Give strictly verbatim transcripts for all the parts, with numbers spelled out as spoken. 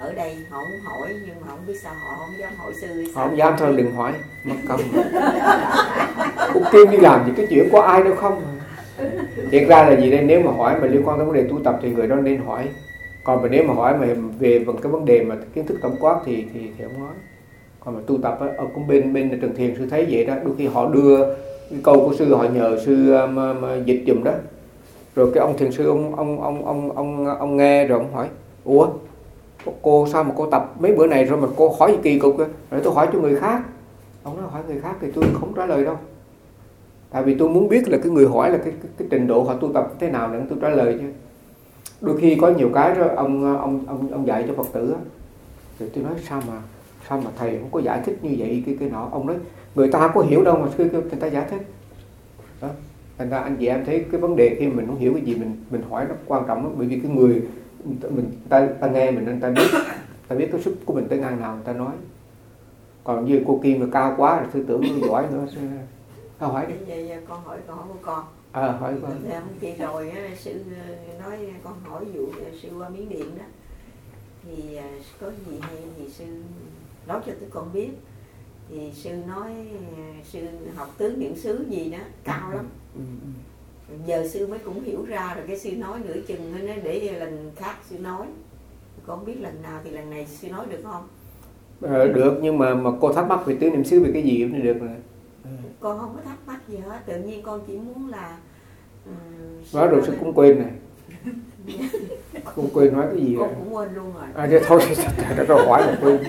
ở đây họ muốn hỏi nhưng mà không biết sao họ không dám hỏi sư. Họ không dám thôi đừng hỏi, mất công. Cũng kêu đi làm gì cái chuyện có ai đâu không. Thiệt ra là gì đây, nếu mà hỏi mà liên quan tới vấn đề tu tập thì người đó nên hỏi. Còn mà nếu mà hỏi mà về cái vấn đề mà kiến thức tổng quát thì thì thì không nói. Còn mà tu tập á, ở cũng bên bên Trần Thiền sư thấy vậy đó, đôi khi họ đưa cái câu của sư, họ nhờ sư um, um, dịch dùm đó. Rồi cái ông thiền sư ông ông ông ông ông ông nghe rồi ông hỏi: "Ủa, cô sao mà cô tập mấy bữa này rồi mà cô hỏi gì kỳ cục?" Rồi tôi hỏi cho người khác. Ông nói hỏi người khác thì tôi không trả lời đâu. Tại vì tôi muốn biết là cái người hỏi là cái cái, cái trình độ họ tu tập thế nào để tôi trả lời chứ. Đôi khi có nhiều cái đó ông ông ông ông dạy cho Phật tử á, rồi tôi nói sao mà sao mà thầy không có giải thích như vậy cái cái nọ. Ông nói người ta có hiểu đâu mà cứ người ta giải thích. Đó. Thành ra anh chị em thấy cái vấn đề khi mình không hiểu cái gì mình mình hỏi nó quan trọng lắm, bởi vì cái người mình ta ta nghe mình nên ta biết ta biết cái sức của mình tới ngang nào người ta nói. Còn như cô Kim mà cao quá rồi sư tưởng nó giỏi nữa. Sao hỏi đi. Vậy con hỏi câu hỏi của con. Ờ à, hỏi con. Hôm kia rồi á, sư nói con hỏi vụ sư qua Miến Điện đó. Thì có gì hay thì sư nói cho tụi con biết. Thì sư nói sư học tứ niệm xứ gì đó cao lắm. Ừ, ừ. Giờ sư mới cũng hiểu ra rồi, cái sư nói nửa chừng nó để lần khác sư nói. Con không biết lần nào thì lần này sư nói được không? Ờ, được, nhưng mà mà cô thắc mắc về tứ niệm xứ về cái gì cũng được rồi. Ừ. Con không có thắc mắc gì hết, tự nhiên con chỉ muốn là um, nói rồi sư cũng quên này. Cũng quên nói cái gì con rồi. Cũng quên luôn rồi. À chứ thôi, nó câu hỏi là quên.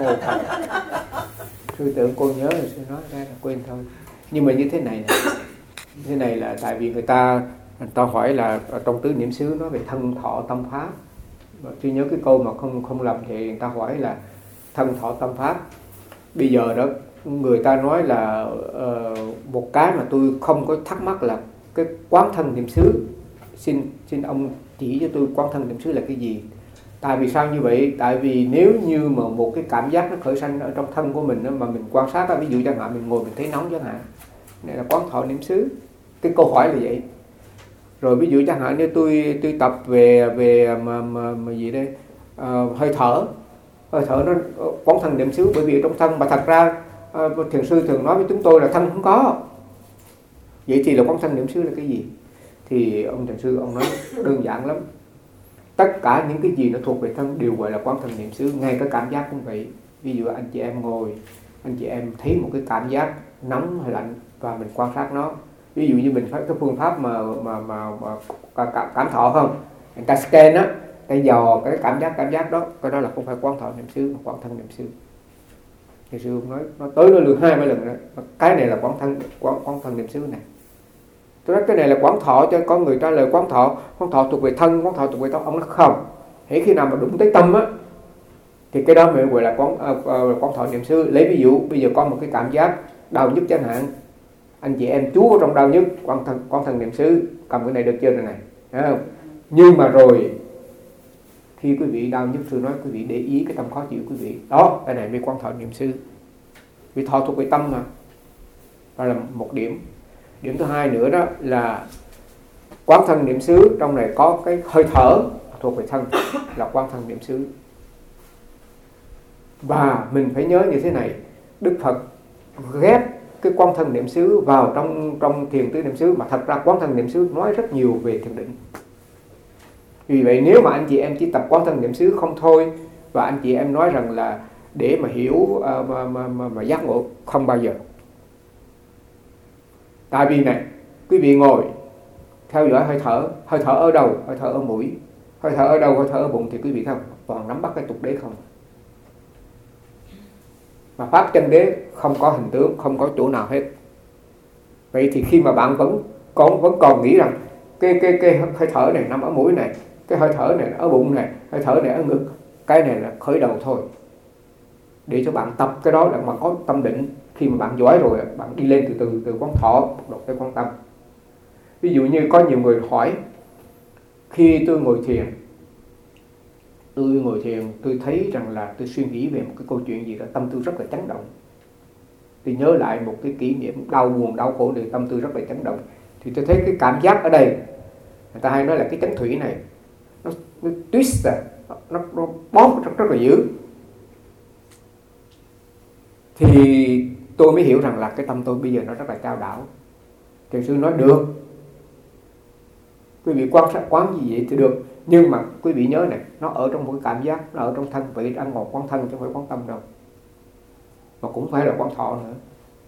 Sư tưởng cô nhớ rồi sư nói ra là quên thôi. Nhưng mà như thế này này, thế này là tại vì người ta người ta hỏi là trong tứ niệm xứ nói về thân thọ tâm pháp. Tôi nhớ cái câu mà không không lầm thì người ta hỏi là thân thọ tâm pháp. Bây giờ đó người ta nói là uh, một cái mà tôi không có thắc mắc là cái quán thân niệm xứ. Xin xin ông chỉ cho tôi quán thân niệm xứ là cái gì. Tại vì sao như vậy? Tại vì nếu như mà một cái cảm giác nó khởi sanh ở trong thân của mình đó, mà mình quan sát đó, ví dụ chẳng hạn mình ngồi mình thấy nóng chẳng hạn, này là quán thọ niệm xứ. Cái câu hỏi là vậy. Rồi ví dụ chẳng hạn như tôi tôi tập về về mà, mà, mà gì đây à, hơi thở, hơi thở nó quán thân niệm xứ, bởi vì trong thân mà thật ra à, thiền sư thường nói với chúng tôi là thân không có. Vậy thì là quán thân niệm xứ là cái gì? Thì ông thiền sư ông nói đơn giản lắm. Tất cả những cái gì nó thuộc về thân đều gọi là quán thân niệm xứ, ngay cả cảm giác cũng vậy. Ví dụ anh chị em ngồi, anh chị em thấy một cái cảm giác nóng hay lạnh và mình quan sát nó. Ví dụ như mình phải cái phương pháp mà mà mà, mà cảm, cảm thọ không? Người ta scan á, ta dò cái cảm giác cảm giác đó, cái đó là không phải quán thọ niệm xứ mà quán thân niệm xứ. Thiền sư nói nó tới nó lượt hai ba lần rồi. Cái này là quán thân quán quán thân niệm xứ này. Tôi nói cái này là quán thọ, cho có người trả lời quán thọ, quán thọ thuộc về thân, quán thọ thuộc về tâm. Ông nói không. Hễ khi nào mà đụng tới tâm á, thì cái đó mới gọi là quán uh, quán thọ niệm xứ. Lấy ví dụ bây giờ có một cái cảm giác đau nhức chẳng hạn, anh chị em chú trong đau nhức, quán thân quán thân niệm xứ, cầm cái này được chưa này này, thấy không? Nhưng mà rồi khi quý vị đau nhức, sư nói quý vị để ý cái tâm khó chịu quý vị, đó cái này mới quán thọ niệm xứ. Vì thọ thuộc về tâm mà, đó là một điểm. Điểm thứ hai nữa đó là quán thân niệm xứ, trong này có cái hơi thở thuộc về thân là quán thân niệm xứ. Và mình phải nhớ như thế này, Đức Phật ghép cái quán thân niệm xứ vào trong trong thiền tứ niệm xứ, mà thật ra quán thân niệm xứ nói rất nhiều về thiền định. Vì vậy nếu mà anh chị em chỉ tập quán thân niệm xứ không thôi, và anh chị em nói rằng là để mà hiểu uh, mà, mà, mà, mà giác ngộ, không bao giờ. Tại vì này, quý vị ngồi theo dõi hơi thở, hơi thở ở đầu, hơi thở ở mũi, hơi thở ở đầu, hơi thở ở bụng, thì quý vị thấy không? Toàn nắm bắt cái tục đế không. Mà pháp chân đế không có hình tướng, không có chỗ nào hết. Vậy thì khi mà bạn vẫn còn vẫn còn nghĩ rằng cái cái cái hơi thở này nằm ở mũi này, cái hơi thở này ở bụng này, hơi thở này ở ngực, cái này là khởi đầu thôi. Để cho bạn tập cái đó là bạn có tâm định. Khi mà bạn giỏi rồi, bạn đi lên từ từ từ quán thọ đột tới quán tâm. Ví dụ như có nhiều người hỏi, khi tôi ngồi thiền, tôi ngồi thiền, tôi thấy rằng là tôi suy nghĩ về một cái câu chuyện gì đó, tâm tôi rất là chấn động. Tôi nhớ lại một cái kỷ niệm đau buồn, đau khổ, thì tâm tôi rất là chấn động. Thì tôi thấy cái cảm giác ở đây, người ta hay nói là cái chấn thủy này, nó, nó twist ra, nó, nó bóp rất, rất là dữ. Thì tôi mới hiểu rằng là cái tâm tôi bây giờ nó rất là chao đảo. Thiền sư nói được, quý vị quan sát quán gì vậy thì được, nhưng mà quý vị nhớ này, nó ở trong một cái cảm giác, nó ở trong thân. Vậy ăn ngọt quán thân chứ không phải quán tâm đâu, mà cũng phải là quán thọ nữa.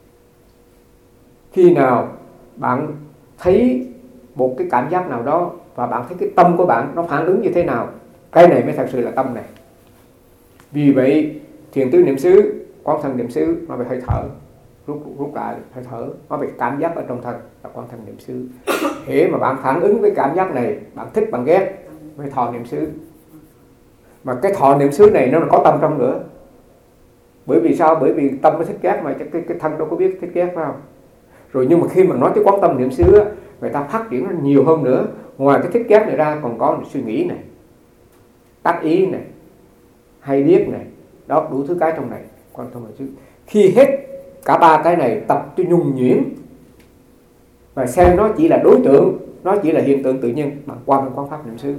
Khi nào bạn thấy một cái cảm giác nào đó và bạn thấy cái tâm của bạn nó phản ứng như thế nào, cái này mới thật sự là tâm này. Vì vậy thiền tứ niệm xứ, quán thân niệm xứ, nó phải hơi thở, rút rút lại hơi thở, nó phải cảm giác ở trong thân là quán thân niệm xứ. Thế mà bạn phản ứng với cảm giác này, bạn thích bạn ghét, mới thọ niệm xứ. Mà cái thọ niệm xứ này nó có tâm trong nữa. Bởi vì sao? Bởi vì tâm nó thích ghét mà cái, cái thân đâu có biết thích ghét, phải không? Rồi nhưng mà khi mà nói tới quán tâm niệm xứ, người ta phát triển nó nhiều hơn nữa. Ngoài cái thích ghét này ra còn có suy nghĩ này, tác ý này, hay biết này, đó đủ thứ cái trong này. Quan tâm niệm xứ. Khi hết cả ba cái này tập cho nhuần nhuyễn và xem nó chỉ là đối tượng, nó chỉ là hiện tượng tự nhiên, bạn qua bên quán pháp niệm xứ.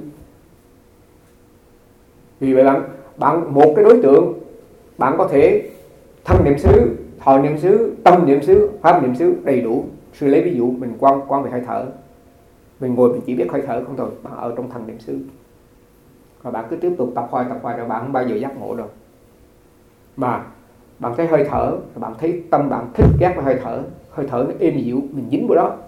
Vì vậy bạn, bạn một cái đối tượng, bạn có thể thân niệm xứ, thọ niệm xứ, tâm niệm xứ, pháp niệm xứ đầy đủ. Sư lấy ví dụ mình quan quan về hơi thở, mình ngồi mình chỉ biết hơi thở không thôi, bạn ở trong thân niệm xứ. Và bạn cứ tiếp tục tập hoài tập hoài rồi bạn không bao giờ giác ngộ đâu. Mà bạn thấy hơi thở, bạn thấy tâm bạn thích ghét với hơi thở, hơi thở nó êm dịu, mình dính vào đó,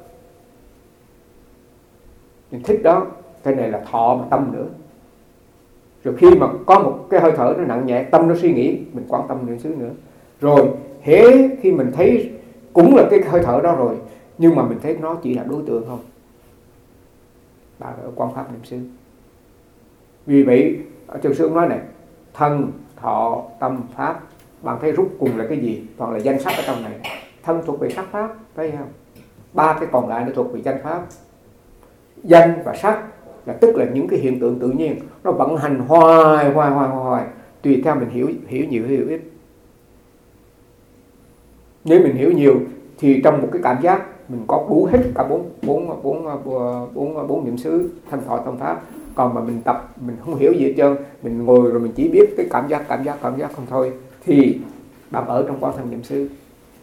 mình thích đó, cái này là thọ mà tâm nữa. Rồi khi mà có một cái hơi thở nó nặng nhẹ, tâm nó suy nghĩ, mình quan tâm niệm xứ nữa. Rồi hễ khi mình thấy cũng là cái hơi thở đó rồi, nhưng mà mình thấy nó chỉ là đối tượng không, bạn ở quan pháp niệm xứ. Vì vậy ở Trường Sư nói này, thân, thọ, tâm, pháp, bạn thấy rút cùng là cái gì? Toàn là danh sắc ở trong này. Thân thuộc về sắc pháp, thấy không? Ba cái còn lại nó thuộc về danh pháp. Danh và sắc là tức là những cái hiện tượng tự nhiên, nó vận hành hoài hoài hoài hoài, tùy theo mình hiểu hiểu nhiều hiểu ít. Nếu mình hiểu nhiều thì trong một cái cảm giác mình có đủ hết cả bốn bốn bốn bốn bốn niệm xứ, thân, thọ, tâm, pháp. Còn mà mình tập mình không hiểu gì hết trơn, mình ngồi rồi mình chỉ biết cái cảm giác cảm giác cảm giác không thôi, thì bạn ở trong quán thân niệm xứ.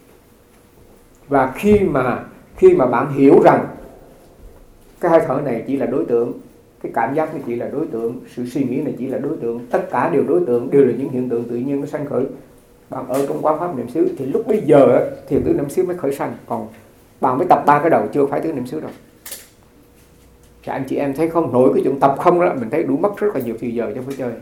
Và khi mà khi mà bạn hiểu rằng cái hơi thở này chỉ là đối tượng, cái cảm giác này chỉ là đối tượng, sự suy nghĩ này chỉ là đối tượng, tất cả đều đối tượng, đều là những hiện tượng tự nhiên nó sanh khởi. Bạn ở trong quán pháp niệm xứ thì lúc bây giờ thiền tứ niệm xứ mới khởi sanh. Còn bạn mới tập ba cái đầu chưa phải tứ niệm xứ đâu. Thì anh chị em thấy không, nổi cái chuyện tập không đó, mình thấy đủ mất rất là nhiều thời giờ trong cái chơi.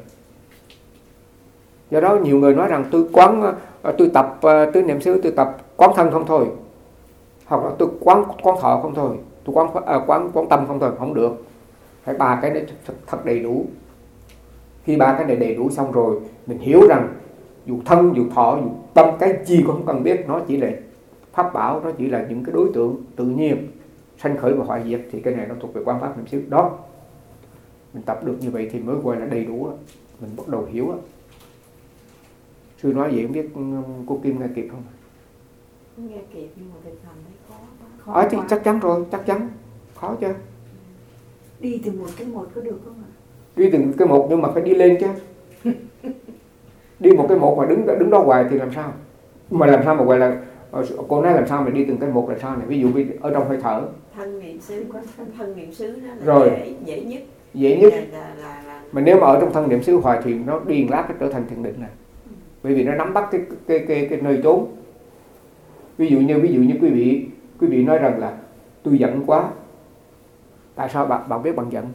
Do đó nhiều người nói rằng tôi quán, tôi tập tứ niệm xứ, tôi tập quán thân không thôi, hoặc là tôi quán quán thọ không thôi, tôi quán à, quán quán tâm không thôi, không được. Phải ba cái này thật, thật đầy đủ. Khi ba cái này đầy đủ xong rồi, mình hiểu rằng dù thân, dù thọ, dù tâm, cái gì cũng không cần biết, nó chỉ là pháp bảo, nó chỉ là những cái đối tượng tự nhiên sanh khởi và hoại diệt, thì cái này nó thuộc về quán pháp niệm xứ. Đó, mình tập được như vậy thì mới gọi là đầy đủ, mình bắt đầu hiểu. Sư nói vậy không biết cô Kim nghe kịp không? Nghe kịp nhưng mà thực hành thấy khó quá. Khó à, thì chắc chắn rồi, chắc chắn khó chứ. Đi từ một cái một có được không ạ? Đi từng cái một nhưng mà phải đi lên chứ. Đi một cái một mà đứng đứng đó hoài thì làm sao? Mà làm sao mà gọi là cô nói làm sao mà đi từng cái một là sao này? Ví dụ ở trong hơi thở. Thân niệm xứ, thân niệm xứ đó là rồi. dễ, dễ nhất. Dễ nhất. Là, là, là, là... Mà nếu mà ở trong thân niệm xứ hoài thì nó điên lát nó trở thành thiền định này. Bởi vì nó nắm bắt cái cái cái cái nơi trốn. Ví dụ như ví dụ như quý vị quý vị nói rằng là tôi giận quá. Tại sao bạn bạn biết bạn giận?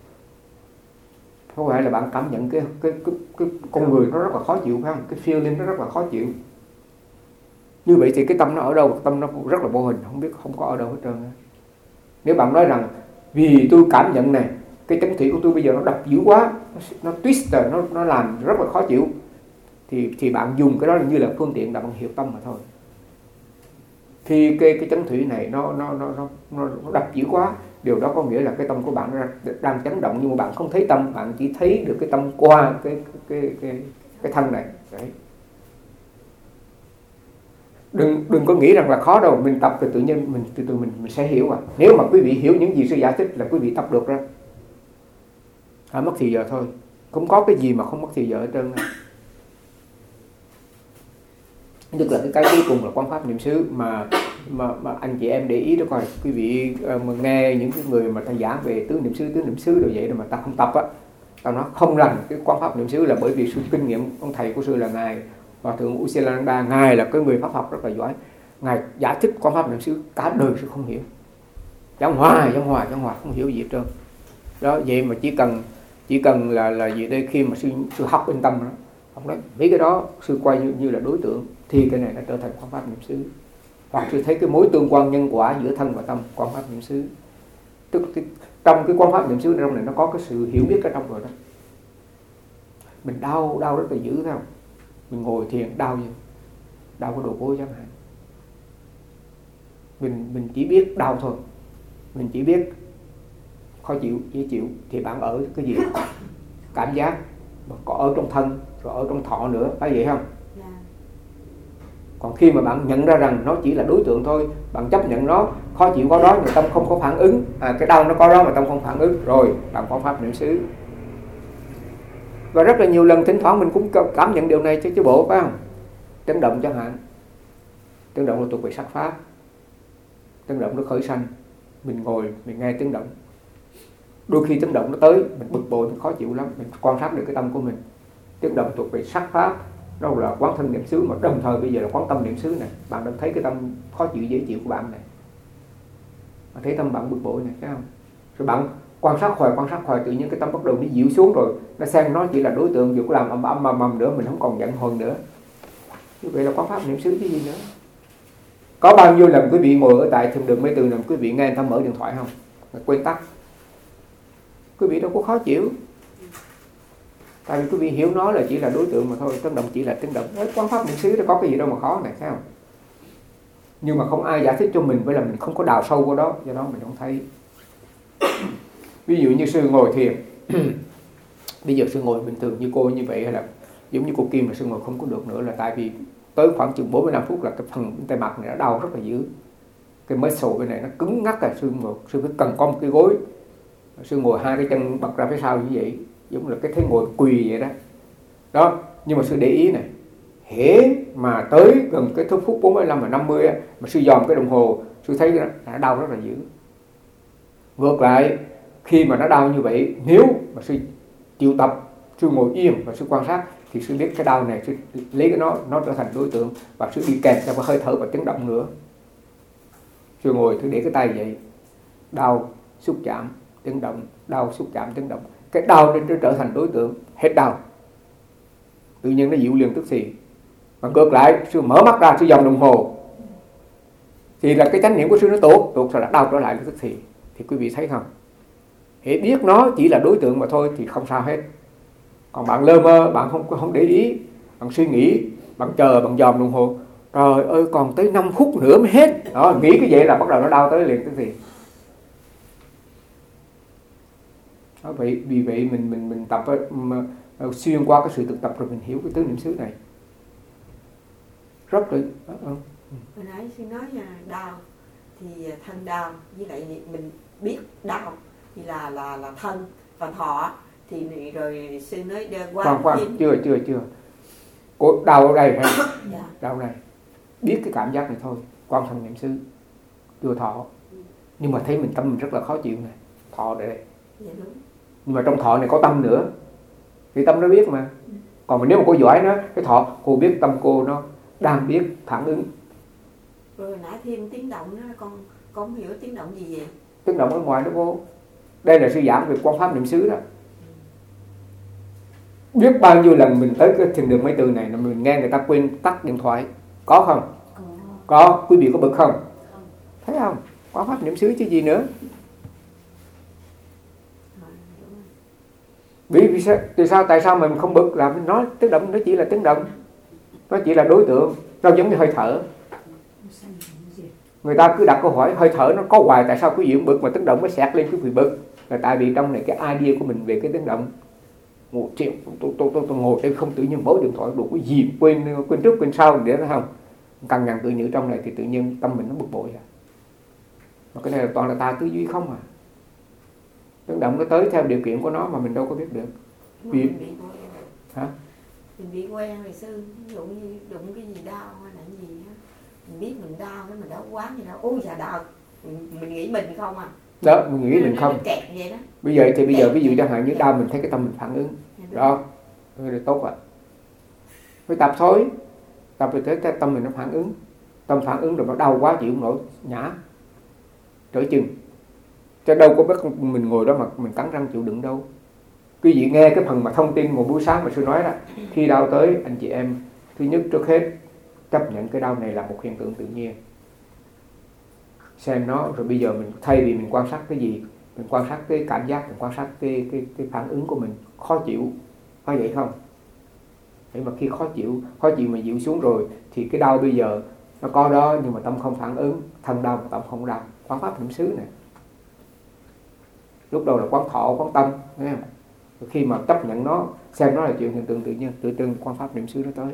Không phải là bạn cảm nhận cái cái cái, cái con người nó rất là khó chịu phải không? Cái feeling nó rất là khó chịu. Như vậy thì cái tâm nó ở đâu? Tâm nó rất là vô hình, không biết, không có ở đâu hết trơn. Nếu bạn nói rằng vì tôi cảm nhận này, cái chấn thủy của tôi bây giờ nó đập dữ quá, nó, nó twist, nó nó làm rất là khó chịu, thì thì bạn dùng cái đó như là phương tiện để bạn hiểu tâm mà thôi. Khi cái cái chấn thủy này nó nó nó nó nó đập dữ quá, điều đó có nghĩa là cái tâm của bạn nó đang chấn động, nhưng mà bạn không thấy tâm, bạn chỉ thấy được cái tâm qua cái cái cái cái, cái thân này. Đấy. Đừng đừng có nghĩ rằng là khó đâu, mình tập thì tự nhiên mình từ từ mình mình sẽ hiểu à. Nếu mà quý vị hiểu những gì sư giải thích là quý vị tập được rồi. Hãy mất thì giờ thôi. Không có cái gì mà không mất thì giờ hết trơn. Nhất là cái cái cuối cùng là quán pháp niệm xứ mà mà mà anh chị em để ý đó coi, quý vị mà nghe những cái người mà ta giảng về tứ niệm xứ tứ niệm xứ rồi vậy mà ta không tập á, ta nói không rằng cái quán pháp niệm xứ là bởi vì sự kinh nghiệm ông thầy của sư là ngài Hòa thượng Usilananda, ngài là cái người pháp học rất là giỏi, ngài giải thích quán pháp niệm xứ cả đời sư không hiểu, giảng hoài giảng hoài giảng hoài không hiểu gì hết trơn. Đó vậy mà chỉ cần chỉ cần là là gì đây, khi mà sư sư học bên tâm đó, ông nói mấy cái đó sư quay như, như là đối tượng thì cái này nó trở thành quán pháp niệm xứ. Hoặc sư thấy cái mối tương quan nhân quả giữa thân và tâm, quán pháp niệm xứ. Tức cái, trong cái quán pháp niệm xứ trong này nó có cái sự hiểu biết ở trong rồi đó. Mình đau đau rất là dữ thấy không? Mình ngồi thiền đau gì? Đau có đồ gối chẳng hạn. Mình mình chỉ biết đau thôi, mình chỉ biết khó chịu, dễ chịu thì bạn ở cái gì? Cảm giác mà có ở trong thân rồi ở trong thọ nữa, phải vậy không? Yeah. Còn khi mà bạn nhận ra rằng nó chỉ là đối tượng thôi, bạn chấp nhận nó, khó chịu có đó mà tâm không có phản ứng, à, cái đau nó có đó mà tâm không phản ứng, rồi bạn có pháp niệm xứ. Và rất là nhiều lần thỉnh thoảng mình cũng cảm nhận điều này chứ chứ bộ, phải không? Chấn động chẳng hạn, chấn động là thuộc về sắc pháp, chấn động nó khởi sanh, mình ngồi mình nghe chấn động. Đôi khi chấn động nó tới, mình bực bội, mình khó chịu lắm, mình quan sát được cái tâm của mình. Chấn động thuộc về sắc pháp, đó là quán thân niệm xứ, mà đồng thời bây giờ là quán tâm niệm xứ này. Bạn đang thấy cái tâm khó chịu dễ chịu của bạn này, bạn thấy tâm bạn bực bội này, thấy không? Rồi bạn quan sát hoài, quan sát hoài, tự nhiên cái tâm bắt đầu nó dịu xuống rồi, nó xem nó chỉ là đối tượng, dù có làm ầm ầm ầm ầm nữa, mình không còn giận hờn nữa. Như vậy là quán pháp niệm xứ chứ gì nữa. Có bao nhiêu lần quý vị ngồi ở tại thiền đường mấy từ làm quý vị nghe người ta mở điện thoại không? Quên tắt. Quý vị đâu có khó chịu. Tại vì quý vị hiểu nó là chỉ là đối tượng mà thôi, chấn động chỉ là chấn động. Đấy, quán pháp niệm xứ nó có cái gì đâu mà khó này, thấy không? Nhưng mà không ai giải thích cho mình, bởi là mình không có đào sâu vào đó, do đó mình không thấy. Ví dụ như sư ngồi thiền, bây giờ sư ngồi bình thường như cô như vậy, hay là giống như cô Kim là sư ngồi không có được nữa, là tại vì tới khoảng chừng bốn mươi lăm phút là cái phần tay mặt này nó đau rất là dữ, cái muscle bên này nó cứng ngắc, là sư ngồi, sư phải cần có một cái gối, sư ngồi hai cái chân bật ra phía sau như vậy, giống là cái thế ngồi quỳ vậy đó. Đó, nhưng mà sư để ý này, hễ mà tới gần cái phút bốn mươi lăm và năm mươi á, mà sư dòm cái đồng hồ, sư thấy nó, nó đau rất là dữ. Ngược lại, khi mà nó đau như vậy, nếu mà sư chịu tập, sư ngồi yên và sư quan sát, thì sư biết cái đau này, sư lấy cái nó nó trở thành đối tượng, và sư đi kèm theo cái hơi thở và tiếng động nữa. Sư ngồi, sư để cái tay vậy, đau xúc chạm tiếng động, đau xúc chạm tiếng động, cái đau nó trở thành đối tượng, hết đau, tự nhiên nó dịu liền tức thì. Và ngược lại, sư mở mắt ra, sư dòng đồng hồ, thì là cái chánh niệm của sư nó tốt, tốt rồi là đau trở lại tức thì. Thì quý vị thấy không? Hễ biết nó chỉ là đối tượng mà thôi thì không sao hết. Còn bạn lơ mơ, bạn không không để ý, bạn suy nghĩ, bạn chờ, bạn dòm đồng hồ, trời ơi còn tới năm phút nữa mới hết. Đó, nghĩ cái vậy là bắt đầu nó đau tới liền tức thì. Đó, vậy vì vậy mình mình mình tập mà, xuyên qua cái sự thực tập rồi mình hiểu cái tứ niệm xứ này rất là. Hồi nãy sư nói là đau thì thân đau, với lại mình biết đau thì là là là thân và thọ, thì rồi sư nói qua khoan khoan chưa chưa chưa cô đau ở đây hay dạ. Đau này biết cái cảm giác này thôi, quan thân niệm xứ chưa thọ, nhưng mà thấy mình tâm mình rất là khó chịu này, thọ đây đây. Dạ, đúng. Nhưng mà trong thọ này có tâm nữa thì tâm nó biết mà. Còn mà nếu mà cô giỏi nó, cái thọ cô biết tâm cô nó đang biết phản ứng. Rồi nãy thêm tiếng động đó, con con không hiểu tiếng động gì vậy? Tiếng động ở ngoài đó cô. Đây là sư giảng về quan pháp niệm xứ đó. Biết bao nhiêu lần mình tới cái thiền đường mấy từ này là mình nghe người ta quên tắt điện thoại, có không? Có. Có, quý vị có bực không? Không. Thấy không? Quan pháp niệm xứ chứ gì nữa. Vì, vì sao, tại sao tại sao mình không bực, là mình nói tiếng động nó chỉ là tiếng động, nó chỉ là đối tượng, nó giống như hơi thở. Người ta cứ đặt câu hỏi hơi thở nó có hoài, tại sao quý vị không bực mà tiếng động mới xẹt lên quý vị bực? Là tại vì trong này cái idea của mình về cái tiếng động, ngồi triệu tôi tôi tôi ngồi đây không tự nhiên mở điện thoại đủ cái gì quên quên trước quên sau để nó không căng nhằn tự nhủ trong này thì tự nhiên tâm mình nó bực bội à. Mà cái này là toàn là ta tư duy không à. Tiếng động nó tới theo điều kiện của nó mà mình đâu có biết được. Vì... mình bị quen. Hả? Mình bị quen rồi sư, ví dụ như đụng cái gì đau hay là cái gì á, mình biết mình đau cái mình đau quá gì đâu, ôi dạ đau, mình, mình nghĩ mình không à. Đó, mình nghĩ mình không. Nó kẹt vậy đó. Bây giờ thì bây giờ ví dụ chẳng hạn như đau mình thấy cái tâm mình phản ứng, đó, rồi tốt rồi. Phải tập thôi, tập rồi tới cái tâm mình nó phản ứng, tâm phản ứng rồi nó đau quá chịu không nổi, nhả, trở chừng. Chứ đâu có biết mình ngồi đó mà mình cắn răng chịu đựng đâu. Quý vị nghe cái phần mà thông tin một buổi sáng mà sư nói đó, khi đau tới anh chị em thứ nhất trước hết chấp nhận cái đau này là một hiện tượng tự nhiên, xem nó rồi bây giờ mình thay vì mình quan sát cái gì, mình quan sát cái cảm giác, mình quan sát cái cái cái phản ứng của mình khó chịu, có vậy không? Thế mà khi khó chịu, khó chịu mà dịu xuống rồi thì cái đau bây giờ nó có đó nhưng mà tâm không phản ứng, thân đau mà tâm không đau, quán pháp niệm xứ này. Lúc đầu là quán thọ, quán tâm, thấy không? Khi mà chấp nhận nó, xem nó là chuyện hiện tượng tự nhiên, tự tương quan pháp niệm xứ nó tới.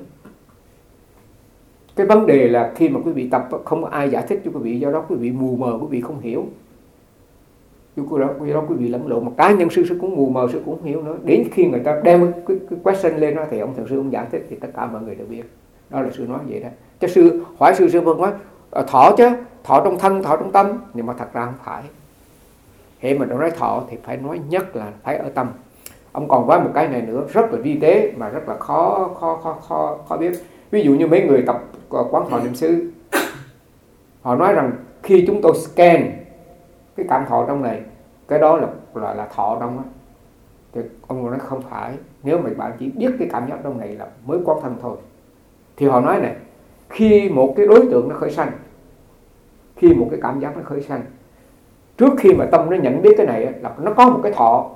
Cái vấn đề là khi mà quý vị tập không có ai giải thích cho quý vị, do đó quý vị mù mờ, quý vị không hiểu. Do đó, do đó quý vị lẫn lộn, một cá nhân sư sư cũng mù mờ, sư cũng không hiểu nữa. Đến khi người ta đem cái, cái question lên đó thì ông thượng sư ông giải thích thì tất cả mọi người đều biết. Đó là sư nói vậy đó. Chứ sư hỏi sư sư vâng nói thọ chứ, thọ trong thân, thọ trong tâm, nhưng mà thật ra không phải. Hệ mà nó nói thọ thì phải nói nhất là phải ở tâm. Ông còn nói một cái này nữa rất là vi tế mà rất là khó khó khó khó khó biết. Ví dụ như mấy người tập quán thọ niệm xứ, họ nói rằng khi chúng tôi scan cái cảm thọ trong này, cái đó là là, là thọ trong đó. Thì ông nói không phải, nếu mà bạn chỉ biết cái cảm giác trong này là mới quán thân thôi. Thì họ nói này, khi một cái đối tượng nó khởi sanh, khi một cái cảm giác nó khởi sanh, trước khi mà tâm nó nhận biết cái này là nó có một cái thọ.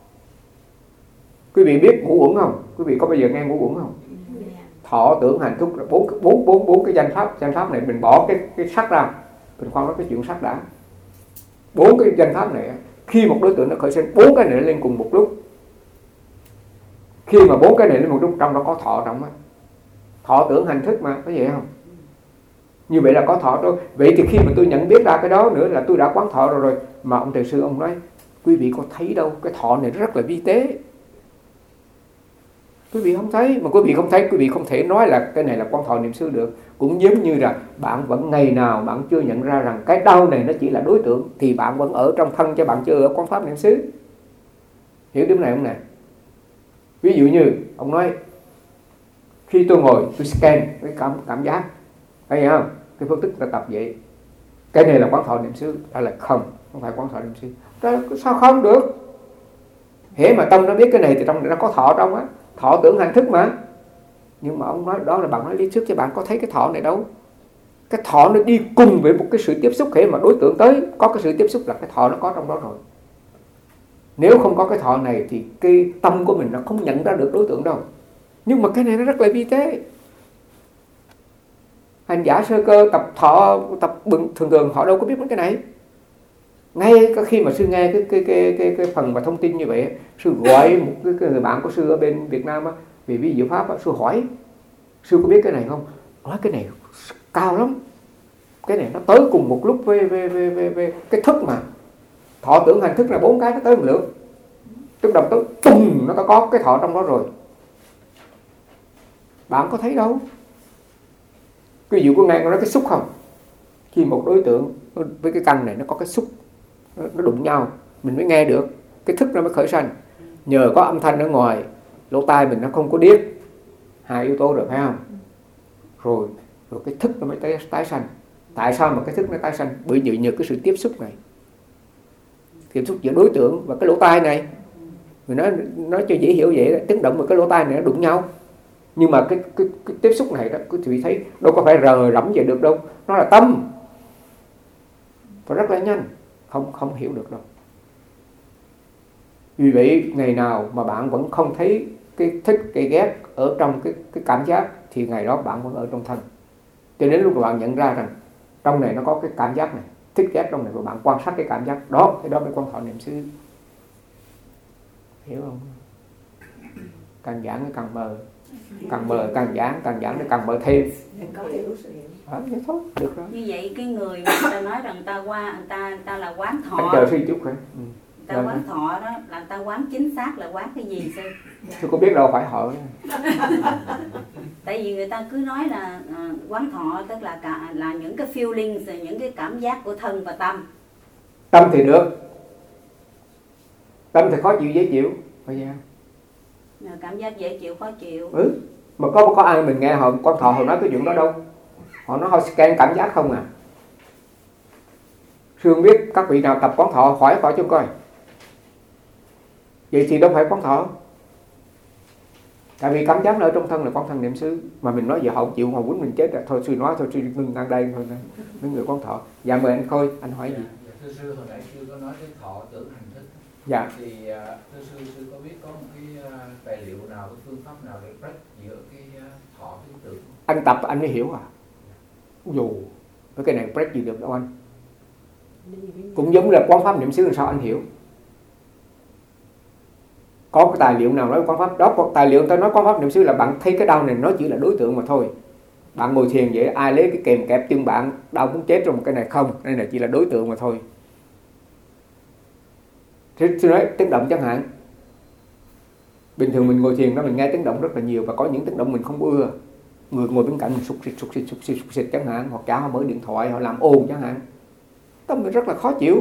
Quý vị biết ngũ uẩn không? Quý vị có bao giờ nghe ngũ uẩn không? Thọ, tưởng, hành, thức là bốn bốn bốn bốn cái danh pháp. Danh pháp này mình bỏ cái cái sắc ra, mình khoan nói cái chuyện sắc đã. Bốn cái danh pháp này khi một đối tượng nó khởi sinh, bốn cái này lên cùng một lúc. Khi mà bốn cái này lên một lúc, trong đó có thọ trong đó. Thọ, tưởng, hành, thức mà, có vậy không? Như vậy là có thọ thôi. Vậy thì khi mà tôi nhận biết ra cái đó nữa là tôi đã quán thọ rồi rồi. Mà ông thầy sư ông nói, quý vị có thấy đâu, cái thọ này rất là vi tế. Quý vị không thấy, mà quý vị không thấy, quý vị không thể nói là cái này là quán thọ niệm xứ được. Cũng giống như là bạn vẫn ngày nào bạn chưa nhận ra rằng cái đau này nó chỉ là đối tượng, thì bạn vẫn ở trong thân chứ bạn chưa ở quán pháp niệm xứ. Hiểu điểm này không nè? Ví dụ như ông nói, khi tôi ngồi tôi scan cái cảm, cảm giác, thấy không? Cái phương thức ta tập vậy, cái này là quán thọ niệm xứ, đó là không, không phải quán thọ niệm xứ. Đó, sao không được? Hễ mà tâm nó biết cái này thì trong nó có thọ trong á. Thọ, tưởng, hành, thức mà. Nhưng mà ông nói đó là bạn nói lý thuyết chứ bạn có thấy cái thọ này đâu. Cái thọ nó đi cùng với một cái sự tiếp xúc. Hễ mà đối tượng tới có cái sự tiếp xúc là cái thọ nó có trong đó rồi. Nếu không có cái thọ này thì cái tâm của mình nó không nhận ra được đối tượng đâu. Nhưng mà cái này nó rất là vi tế. Hành giả sơ cơ tập thọ, tập bừng thường thường họ đâu có biết mấy cái này. Ngay khi mà sư nghe cái cái cái cái, cái phần mà thông tin như vậy, sư gọi một cái, cái người bạn của sư ở bên Việt Nam á, vì ví dụ pháp á, sư hỏi sư có biết cái này không? Nói cái này cao lắm, cái này nó tới cùng một lúc với với với với, với cái thức mà thọ, tưởng, hành, thức là bốn cái nó tới một lượt, tức đồng tới tùng nó có cái thọ trong đó rồi. Bạn có thấy đâu? Ví dụ có nghe nó nói cái xúc không? Khi một đối tượng với cái căn này nó có cái xúc, nó đụng nhau mình mới nghe được, cái thức nó mới khởi sanh. Nhờ có âm thanh ở ngoài, lỗ tai mình nó không có điếc, hai yếu tố rồi phải không? Rồi rồi cái thức nó mới tái, tái sanh. Tại sao mà cái thức nó tái sanh? Bởi vì nhờ cái sự tiếp xúc này, tiếp xúc giữa đối tượng và cái lỗ tai này. Người nói nói cho dễ hiểu vậy đó, tiếng động và cái lỗ tai này nó đụng nhau. Nhưng mà cái, cái, cái tiếp xúc này đó, quý vị thấy đâu có phải rờ rẫm vậy được đâu, nó là tâm, và rất là nhanh, không không hiểu được đâu. Vì vậy ngày nào mà bạn vẫn không thấy cái thích cái ghét ở trong cái cái cảm giác thì ngày đó bạn vẫn ở trong thân. Cho đến lúc mà bạn nhận ra rằng trong này nó có cái cảm giác này, thích ghét trong này, và bạn quan sát cái cảm giác đó, cái đó mới quan thọ niệm xứ. Hiểu không? Càng giảng nó càng mờ, càng mờ càng giảng, càng giảng nó càng mờ thêm. À, vậy thôi, được rồi. Như vậy cái người mà người ta nói rằng ta qua, người ta người ta là quán thọ. Anh chờ suy chút hả? Ừ. Ta rồi quán thọ đó là ta quán chính xác là quán cái gì sư? Tôi có biết đâu phải hỏi. Tại vì người ta cứ nói là uh, quán thọ tức là cả là những cái feelings, những cái cảm giác của thân và tâm. Tâm thì được. Tâm thì khó chịu dễ chịu. Bây giờ. Cảm giác dễ chịu khó chịu. Ừ. Mà có có ai mình nghe họ quán thọ họ nói cái chuyện đó đâu. Họ nói họ scan cảm giác không à. Sư không biết các vị nào tập quán thọ hỏi khỏi cho coi. Vậy thì đâu phải quán thọ. Tại vì cảm giác ở trong thân là quán thân niệm xứ. Mà mình nói giờ họ không chịu, họ quýnh mình chết rồi. Thôi sư nói thôi, sư ngừng ngang đây thôi. Mấy người quán thọ. Dạ mời anh Khôi, anh hỏi gì? Dạ, thưa sư, hồi nãy sư có nói cái thọ tưởng hành thức. Dạ. Thì thưa sư, sư có biết có một cái tài liệu nào, cái phương pháp nào để break giữa cái thọ với cái tưởng? Anh tập anh mới hiểu à. Dù cái này break gì được đâu anh. Cũng giống là quán pháp niệm xứ làm sao anh hiểu. Có cái tài liệu nào nói quán pháp đó, có tài liệu người ta nói quán pháp niệm xứ là bạn thấy cái đau này nó chỉ là đối tượng mà thôi. Bạn ngồi thiền vậy ai lấy cái kềm kẹp chân bạn đau muốn chết trong cái này không, đây là chỉ là đối tượng mà thôi. Thế tôi nói tiếng động chẳng hạn. Bình thường mình ngồi thiền đó mình nghe tiếng động rất là nhiều và có những tiếng động mình không ưa. Người ngồi bên cạnh mình sụt xịt sụt xịt sụt xịt sụt xịt chẳng hạn, hoặc cả họ mở điện thoại họ làm ồn chẳng hạn. Tâm mình rất là khó chịu.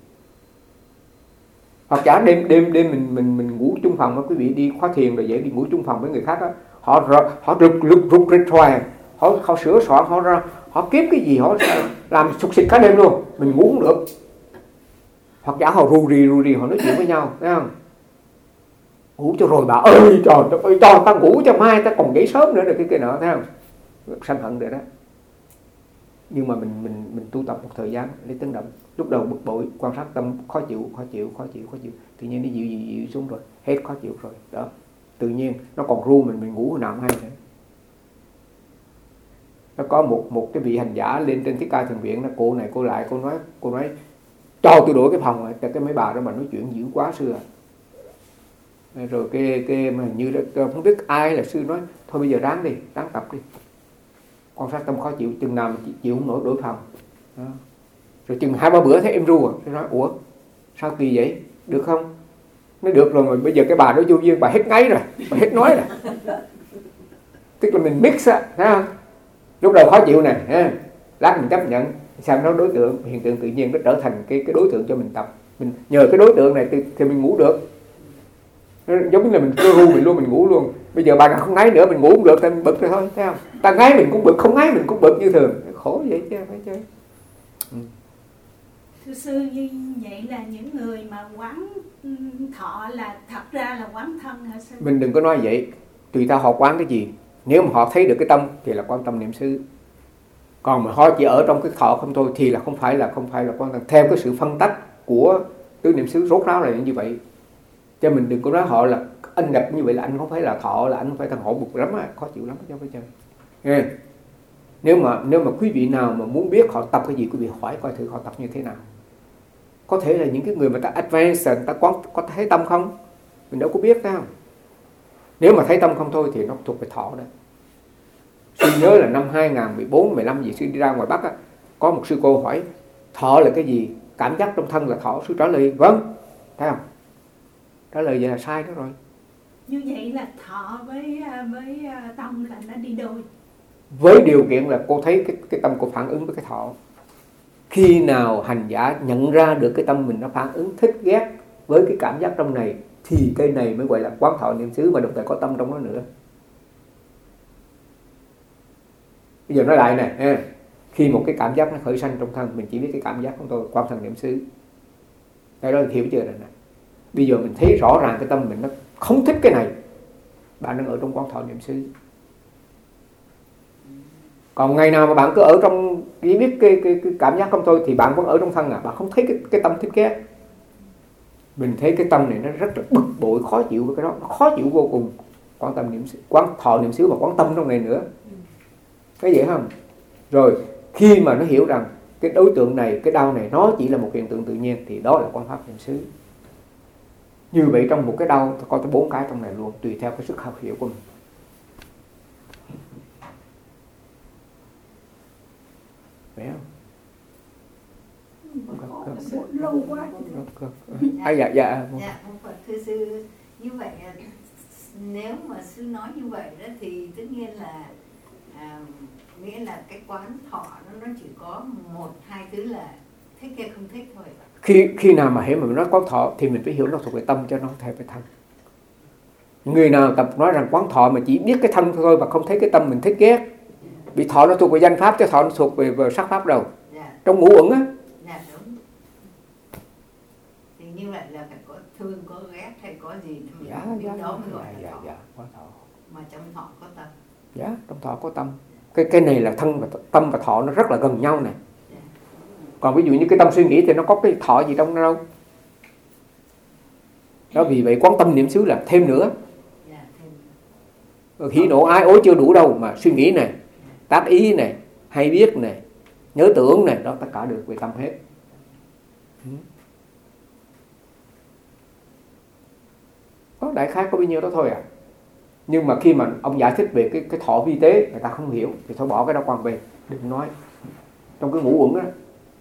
Hoặc cả đêm đêm đêm mình mình mình ngủ chung phòng, quý vị đi khóa thiền rồi dễ đi ngủ chung phòng với người khác đó, họ họ rụt rụt rụt rụt xoài, họ họ sửa soạn họ ra họ kiếm cái gì họ làm sụt xịt cả đêm luôn, mình ngủ không được. Hoặc giả họ rù rì rù rì họ nói chuyện với nhau, thấy không? Ngủ cho rồi bà ơi trời ơi cho ta ngủ cho mai ta còn dậy sớm nữa rồi cái kia nọ, thấy không? Sanh hận rồi đó. Nhưng mà mình mình mình tu tập một thời gian lấy tiếng động, lúc đầu bực bội quan sát tâm khó chịu khó chịu khó chịu khó chịu tự nhiên nó dịu dịu dịu xuống rồi hết khó chịu rồi đó, tự nhiên nó còn ru mình mình ngủ hồi nào hay nữa. Nó có một một cái vị hành giả lên trên Thích Ca Thiền Viện đó, cô này cô lại cô nói cô nói cho tôi đổi cái phòng rồi, cái mấy bà đó mà nói chuyện dữ quá xưa rồi cái cái mà hình như là không biết ai là sư nói thôi bây giờ ráng đi ráng tập đi, quan sát tâm khó chịu chừng nào mà chịu không nổi đổi phòng đó. Rồi chừng hai ba bữa thấy em ru à, tôi nói ủa sao kỳ vậy, được không? Nói được rồi, mà bây giờ cái bà đó vô duyên bà hết ngáy rồi, bà hết nói rồi. Tức là mình mix á, thấy không? Lúc đầu khó chịu nè, ha, lát mình chấp nhận, sao nó đối tượng hiện tượng tự nhiên nó trở thành cái cái đối tượng cho mình tập. Mình nhờ cái đối tượng này thì, thì mình ngủ được. Nó giống như là mình cứ ru mình luôn, mình ngủ luôn. Bây giờ bà không ngáy nữa mình ngủ cũng được, thì mình bực rồi thôi, thấy không? Ta ngáy mình cũng bực, không ngáy mình cũng bực như thường. Khổ vậy chứ phải chơi. Ừ. Thưa sư, như vậy là những người mà quán thọ là thật ra là quán thân hả sư? Mình đừng có nói vậy, tùy ta họ quán cái gì. Nếu mà họ thấy được cái tâm thì là quan tâm niệm xứ. Còn mà họ chỉ ở trong cái thọ không thôi thì là không phải là không phải là quan tâm. Theo cái sự phân tách của tứ niệm xứ rốt ráo là như vậy. Cho mình đừng có nói họ là anh gặp như vậy là anh không phải là thọ, là anh không phải thằng họ bực lắm á, khó chịu lắm cho phải chơi. Nghe. Nếu mà nếu mà quý vị nào mà muốn biết họ tập cái gì, quý vị hỏi coi thử họ tập như thế nào. Có thể là những cái người mà ta advance, ta quán có thấy tâm không? Mình đâu có biết phải không? Nếu mà thấy tâm không thôi thì nó thuộc về thọ đấy. Sư nhớ là năm hai không một bốn mười lăm gì sư đi ra ngoài Bắc á, có một sư cô hỏi thọ là cái gì? Cảm giác trong thân là thọ. Sư trả lời vâng, thấy không? Trả lời vậy là sai đó rồi. Như vậy là thọ với với tâm là nó đi đôi. Với điều kiện là cô thấy cái cái tâm cô phản ứng với cái thọ. Khi nào hành giả nhận ra được cái tâm mình nó phản ứng thích ghét với cái cảm giác trong này thì cái này mới gọi là quán thọ niệm xứ, mà đồng thời có tâm trong nó nữa. Bây giờ nói lại nè, khi một cái cảm giác nó khởi sanh trong thân, mình chỉ biết cái cảm giác của tôi, quán thân niệm xứ. Cái đó là hiểu chưa rồi nè. Bây giờ mình thấy rõ ràng cái tâm mình nó không thích cái này, bạn đang ở trong quán thọ niệm xứ. Còn ngày nào mà bạn cứ ở trong chỉ biết cái, cái, cái cảm giác không thôi thì bạn vẫn ở trong thân à, bạn không thấy cái, cái tâm thích ghét. Mình thấy cái tâm này nó rất là bực bội, khó chịu với cái đó, nó khó chịu vô cùng. Quán tâm niệm xứ, quán thọ niệm xứ và quán tâm trong này nữa. Thấy vậy không? Rồi khi mà nó hiểu rằng cái đối tượng này, cái đau này nó chỉ là một hiện tượng tự nhiên thì đó là quán pháp niệm xứ. Như vậy trong một cái đau có tới bốn cái trong này luôn, tùy theo cái sức học hiểu của mình. Phải không? Không, không. lâu quá. À, dạ dạ. Dạ không phải thưa sư, như vậy nếu mà sư nói như vậy đó thì tất nhiên là à, nghĩa là cái quán thọ nó nó chỉ có một hai thứ là thích hay không thích thôi. Khi khi nào mà hiểu mà mình nói quán thọ thì mình phải hiểu nó thuộc về tâm cho nó theo cái thân. Người nào tập nói rằng quán thọ mà chỉ biết cái thân thôi mà không thấy cái tâm mình thích ghét, bị thọ nó thuộc về danh pháp chứ thọ nó thuộc về, về sắc pháp đâu. Dạ. Trong ngũ uẩn á. Dạ đúng. Thì như vậy là phải có thương, có ghét hay có gì thì mình Dạ, biết dạ, đó mới dạ, gọi là dạ, thọ. dạ, quán thọ. Mà trong thọ có tâm. Dạ, trong thọ có tâm. Cái cái này là thân và tâm và thọ nó rất là gần nhau này. Dạ. Còn ví dụ như cái tâm suy nghĩ thì nó có cái thọ gì trong nó đâu. Đó vì vậy quán tâm niệm xứ là thêm nữa. Dạ, thêm. Hỉ nộ ái ố chưa đủ đâu mà suy nghĩ này, tác ý này, hay biết này, nhớ tưởng này, đó tất cả được về tâm hết. Có đại khái có bao nhiêu đó thôi à. Nhưng mà khi mà ông giải thích về cái cái thọ vi tế người ta không hiểu thì thôi bỏ cái đó quan về, đừng nói. Trong cái ngũ uẩn đó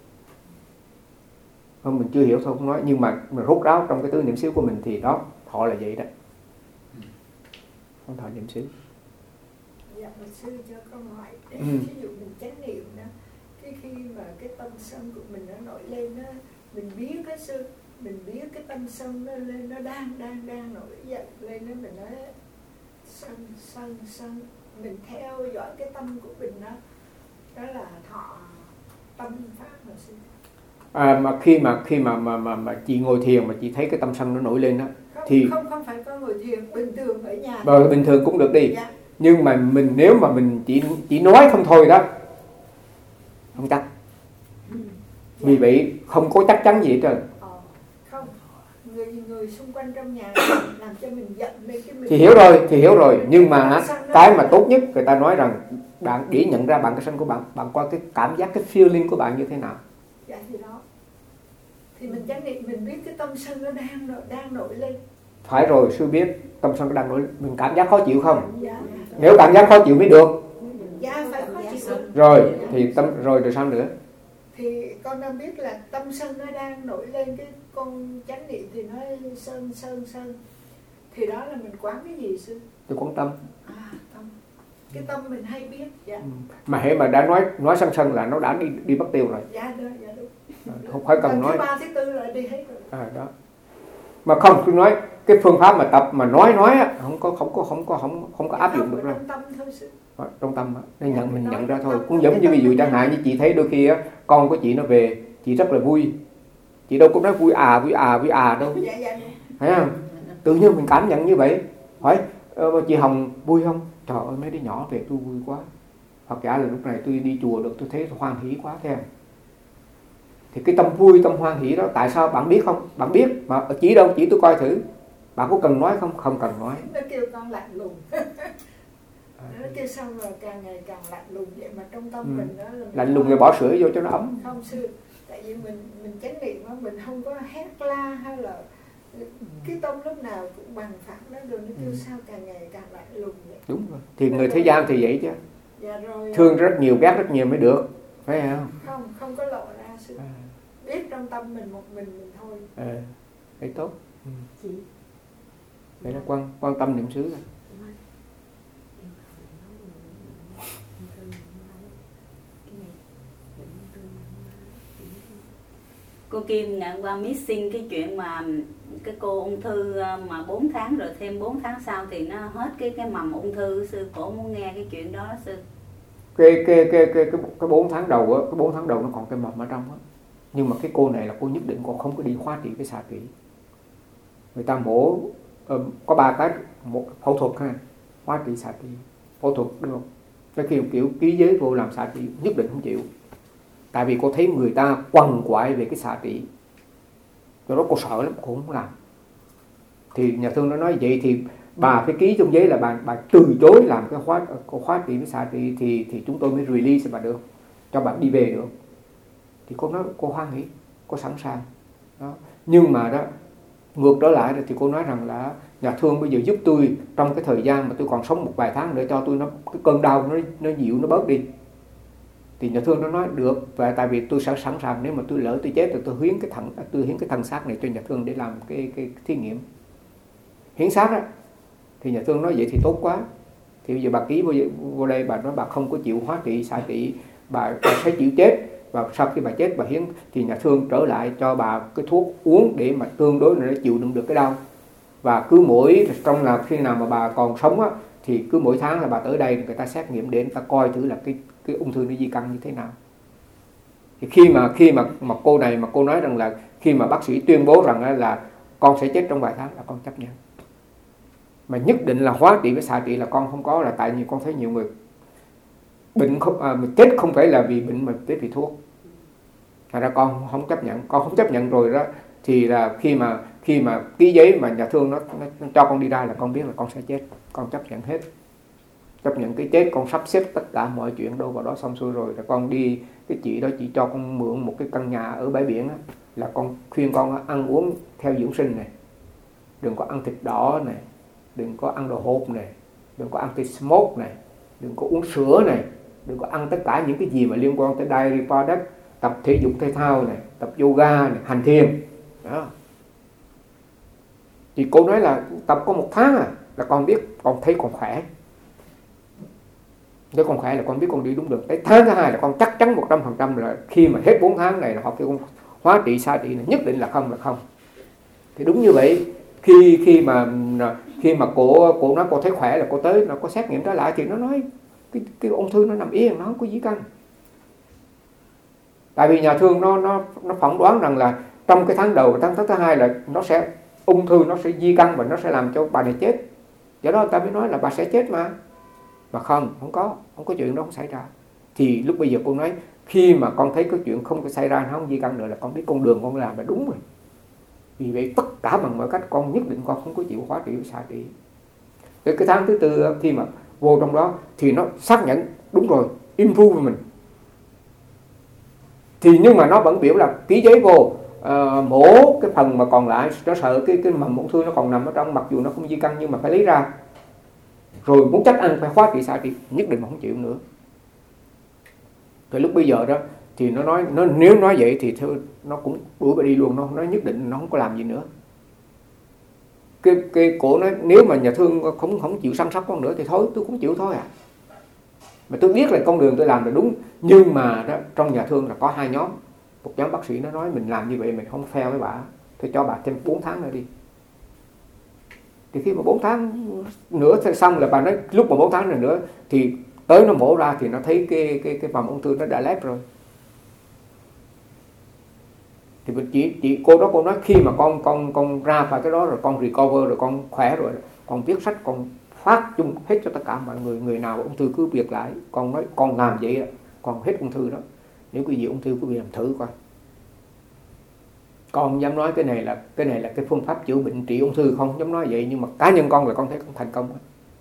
không, mình chưa hiểu thôi không nói, nhưng mà mình rút ráo trong cái tứ niệm xứ của mình thì đó, thọ là vậy đó. Không thọ niệm xứ. Dạ luật sư cho câu hỏi. Ừ. Ví dụ mình chánh niệm đó, cái khi mà cái tâm sân của mình nó nổi lên đó, mình biết cái sư, mình biết cái tâm sân nó lên, nó đang đang đang nổi dậy lên đó, mình nói sân sân sân, mình theo dõi cái tâm của mình đó, đó là thọ tâm pháp mà sư. À, mà khi mà khi mà mà mà, mà chị ngồi thiền mà chị thấy cái tâm sân nó nổi lên đó Không, thì không không phải có ngồi thiền, bình thường ở nhà. Rồi, bình thường cũng được đi. Dạ. Nhưng mà mình nếu mà mình chỉ chỉ nói không thôi đó, không chắc. Ừ. Vì vậy không có chắc chắn gì hết trơn. Ờ, không, người người xung quanh trong nhà làm cho mình giận lên cái mình. Thì hiểu rồi, thì hiểu rồi. Nhưng mà cái mà tốt nhất người ta nói rằng bạn để nhận ra bạn cái sân của bạn, bạn qua cái cảm giác, cái feeling của bạn như thế nào. Dạ thì đó. Thì mình chánh niệm mình biết cái tâm sân nó đang đang nổi lên. Phải rồi, sư biết tâm sân đang nổi lên, mình cảm giác khó chịu không? Dạ. Nếu cảm giác khó chịu mới được. Dạ phải khó chịu. Rồi thì tâm rồi rồi sao nữa? Thì con đang biết là tâm sân nó đang nổi lên, cái con chánh niệm thì nó sơn sơn sơn. Thì đó là mình quán cái gì sư? Thì quán tâm. À, tâm. Cái tâm mình hay biết. Dạ. Mà hễ mà đã nói nói sân sân là nó đã đi đi mất tiêu rồi. Dạ đúng, dạ đúng. Không phải cần nói. Thứ ba thứ tư là đi hết rồi. À, đó. Mà không cứ nói cái phương pháp mà tập mà nói nói á, không có không có không có không không có áp dụng được đâu. Trong tâm thôi sư. Trong tâm á, nên nhận mình nhận ra thôi. Cũng giống như ví dụ chẳng hạn như chị thấy đôi khi á, con của chị nó về, chị rất là vui. Chị đâu có nói vui à vui à vui à đâu. Dạ dạ. Thấy không? Tự nhiên mình cảm nhận như vậy. Hỏi chị Hồng vui không? Trời ơi mấy đứa nhỏ về tôi vui quá. Hoặc giả là lúc này tôi đi chùa được tôi thấy hoan hỉ quá thế. Thì cái tâm vui, tâm hoan hỉ đó tại sao bạn biết không? Bạn biết mà chỉ đâu, chỉ tôi coi thử. Bạn có cần nói không? Không cần nói. Nó kêu con lạnh lùng. Nó kêu xong rồi càng ngày càng lạnh lùng vậy mà trong tâm ừ. mình đó là mình lạnh lùng rồi bỏ sữa vô cho nó ấm. Không sư, tại vì mình mình chánh niệm đó, mình không có hét la hay là cái tâm lúc nào cũng bằng phẳng đó, rồi nó kêu ừ. sao càng ngày càng lạnh lùng vậy. Đúng rồi. Thì người thế gian thì vậy chứ. Dạ rồi. Thương rất nhiều, ghét rất nhiều mới được, phải không? Không, không có lộ ra sư. À. Biết trong tâm mình một mình mình thôi. À, thấy tốt. Ừ. Chị. Vậy là quan quan tâm niệm xứ rồi. Cô Kim ngày qua missing cái chuyện mà cái cô ung thư mà bốn tháng rồi thêm bốn tháng sau thì nó hết cái cái mầm ung thư, sư cổ muốn nghe cái chuyện đó sư. Cái cái cái cái cái cái bốn tháng đầu á, cái bốn tháng đầu nó còn cái mầm ở trong á. Nhưng mà cái cô này là cô nhất định cô không có đi hóa trị cái xạ trị. Người ta mổ uh, có ba cái, một phẫu thuật ha, hóa trị xạ trị, phẫu thuật được không? Cái kiểu kiểu ký giới vô làm xạ trị nhất định không chịu. Tại vì cô thấy người ta quằn quại về cái xạ trị, do đó cô sợ lắm, cô không làm. Thì nhà thương nó nói vậy thì bà phải ký trong giấy là bà bà từ chối làm cái hóa cái hóa trị với xạ trị thì thì chúng tôi mới release bà được, cho bà đi về được. Thì cô nói cô hoan hỉ, cô sẵn sàng. Đó. Nhưng mà đó ngược trở lại thì cô nói rằng là nhà thương bây giờ giúp tôi trong cái thời gian mà tôi còn sống một vài tháng nữa cho tôi nó cái cơn đau nó nó dịu nó bớt đi. Thì nhà thương nó nói được, và tại vì tôi sẽ sẵn sàng, nếu mà tôi lỡ tôi chết thì tôi hiến cái thận tôi hiến cái thân xác này cho nhà thương để làm cái cái thí nghiệm hiến xác á. Thì nhà thương nói vậy thì tốt quá. Thì bây giờ bà ký vô, vô đây, bà nói bà không có chịu hóa trị xạ trị, bà, bà sẽ chịu chết, và sau khi bà chết bà hiến thì nhà thương trở lại cho bà cái thuốc uống để mà tương đối là nó chịu đựng được cái đau. Và cứ mỗi trong là khi nào mà bà còn sống á, thì cứ mỗi tháng là bà tới đây người ta xét nghiệm để người ta coi thử là cái cái ung thư nó di căn như thế nào. Thì khi mà khi mà mà cô này mà cô nói rằng là khi mà bác sĩ tuyên bố rằng là con sẽ chết trong vài tháng là con chấp nhận. Mà nhất định là hóa trị với xạ trị là con không có, là tại vì con thấy nhiều người bệnh không, à, chết không phải là vì bệnh mà chết vì thuốc. Thành ra con không chấp nhận, con không chấp nhận rồi đó thì là khi mà khi mà ký giấy mà nhà thương nó, nó, nó cho con đi ra là con biết là con sẽ chết, con chấp nhận hết, chấp nhận cái chết, con sắp xếp tất cả mọi chuyện đâu vào đó xong xuôi rồi, là con đi cái chị đó chỉ cho con mượn một cái căn nhà ở bãi biển á, là con khuyên con ăn uống theo dưỡng sinh này, đừng có ăn thịt đỏ này, đừng có ăn đồ hộp này, đừng có ăn thịt smoke này, đừng có uống sữa này, đừng có ăn tất cả những cái gì mà liên quan tới dairy product, tập thể dục thể thao này, tập yoga này, hành thiền đó. Thì cô nói là tập có một tháng à là con biết, con thấy con khỏe. Nếu con khỏe là con biết con đi đúng đường. Tới tháng thứ hai là con chắc chắn một trăm phần trăm là khi mà hết bốn tháng này là họ kêu con hóa trị xạ trị là nhất định là không là không. Thì đúng như vậy, khi khi mà khi mà cô cô nói cô thấy khỏe là cô tới, nó có xét nghiệm trở lại thì nó nói cái cái ung thư nó nằm yên, nó không có di căn. Tại vì nhà thương nó nó nó phỏng đoán rằng là trong cái tháng đầu và tháng thứ hai là nó sẽ ung thư nó sẽ di căn và nó sẽ làm cho bà này chết. Do đó ta mới nói là bà sẽ chết mà. Mà không, không có, không có chuyện đó không xảy ra. Thì lúc bây giờ cô nói khi mà con thấy cái chuyện không có xảy ra, nó không di căn nữa là con biết con đường con làm là đúng rồi. Vì vậy tất cả bằng mọi cách con nhất định con không có chịu hóa trị với xạ trị. Tới cái tháng thứ tư khi mà vô trong đó thì nó xác nhận đúng rồi, improve mình. Thì nhưng mà nó vẫn biểu là ký giấy vô uh, mổ cái phần mà còn lại, nó sợ cái cái mầm ung thư nó còn nằm ở trong, mặc dù nó không di căn nhưng mà phải lấy ra. Rồi muốn chắc ăn phải hóa trị xạ trị, nhất định mà không chịu nữa. Rồi lúc bây giờ đó thì nó nói nó nếu nói vậy thì thôi, nó cũng đuổi bà đi luôn, nó nói nhất định nó không có làm gì nữa. Cái cái cổ nói nếu mà nhà thương không không chịu săn sóc con nữa thì thôi tôi cũng chịu thôi à. Mà tôi biết là con đường tôi làm là đúng, nhưng mà đó, trong nhà thương là có hai nhóm. Một nhóm bác sĩ nó nói mình làm như vậy mình không fair với bà, thì cho bà thêm bốn tháng nữa đi. Thì khi mà bốn tháng nữa xong là bà nói lúc mà bốn tháng này nữa thì tới nó mổ ra thì nó thấy cái cái cái mầm ung thư nó đã lép rồi. Thì chị chị cô đó cô nói khi mà con con con ra phải cái đó rồi, con recover rồi, con khỏe rồi, con viết sách, con phát chung hết cho tất cả mọi người, người nào ung thư cứ việc lại, con nói con làm vậy con hết ung thư đó. Nếu quý vị ung thư quý vị làm thử coi. Con không dám nói cái này là cái này là cái phương pháp chữa bệnh trị ung thư, không dám nói vậy, nhưng mà cá nhân con là con thấy con thành công.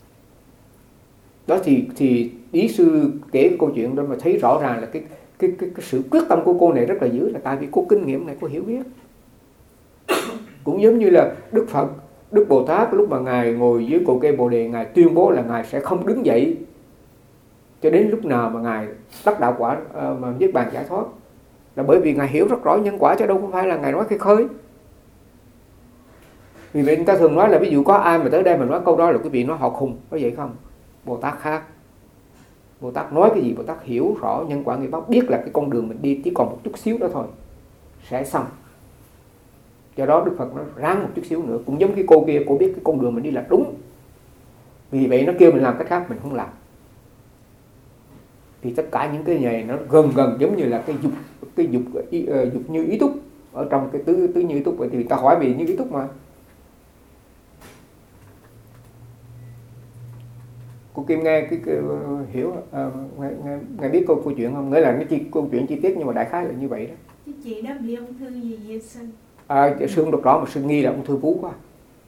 Đó thì thì ý sư kể cái câu chuyện đó mà thấy rõ ràng là cái cái cái, cái sự quyết tâm của cô này rất là dữ, là tại vì cô kinh nghiệm này, cô hiểu biết. Cũng giống như là Đức Phật, Đức Bồ Tát lúc mà ngài ngồi dưới cội cây Bồ đề, ngài tuyên bố là ngài sẽ không đứng dậy cho đến lúc nào mà ngài đắc đạo quả uh, mà niết bàn giải thoát, là bởi vì ngài hiểu rất rõ nhân quả, chứ đâu có phải là ngài nói cái khơi. Vì vậy người ta thường nói là ví dụ có ai mà tới đây mà nói câu đó là quý vị nói họ khùng, có vậy không? Bồ Tát khác. Bồ Tát nói cái gì Bồ Tát hiểu rõ nhân quả, người bác biết là cái con đường mình đi chỉ còn một chút xíu đó thôi sẽ xong. Do đó Đức Phật nó ráng một chút xíu nữa, cũng giống cái cô kia, cô biết cái con đường mình đi là đúng, vì vậy nó kêu mình làm cách khác mình không làm. Thì tất cả những cái này nó gần gần giống như là cái dục cái dục ý, uh, dục như ý túc ở trong cái tứ tứ như ý túc vậy. Thì ta hỏi vì như ý túc mà cô Kim nghe cái, cái uh, hiểu uh, nghe, nghe, nghe biết câu câu chuyện không? Nghĩa là nó chi câu chuyện chi tiết nhưng mà đại khái là như vậy đó. Chứ chị đó bị ung thư gì vậy sinh? À, sư không được rõ mà sư nghi là ung thư vú quá.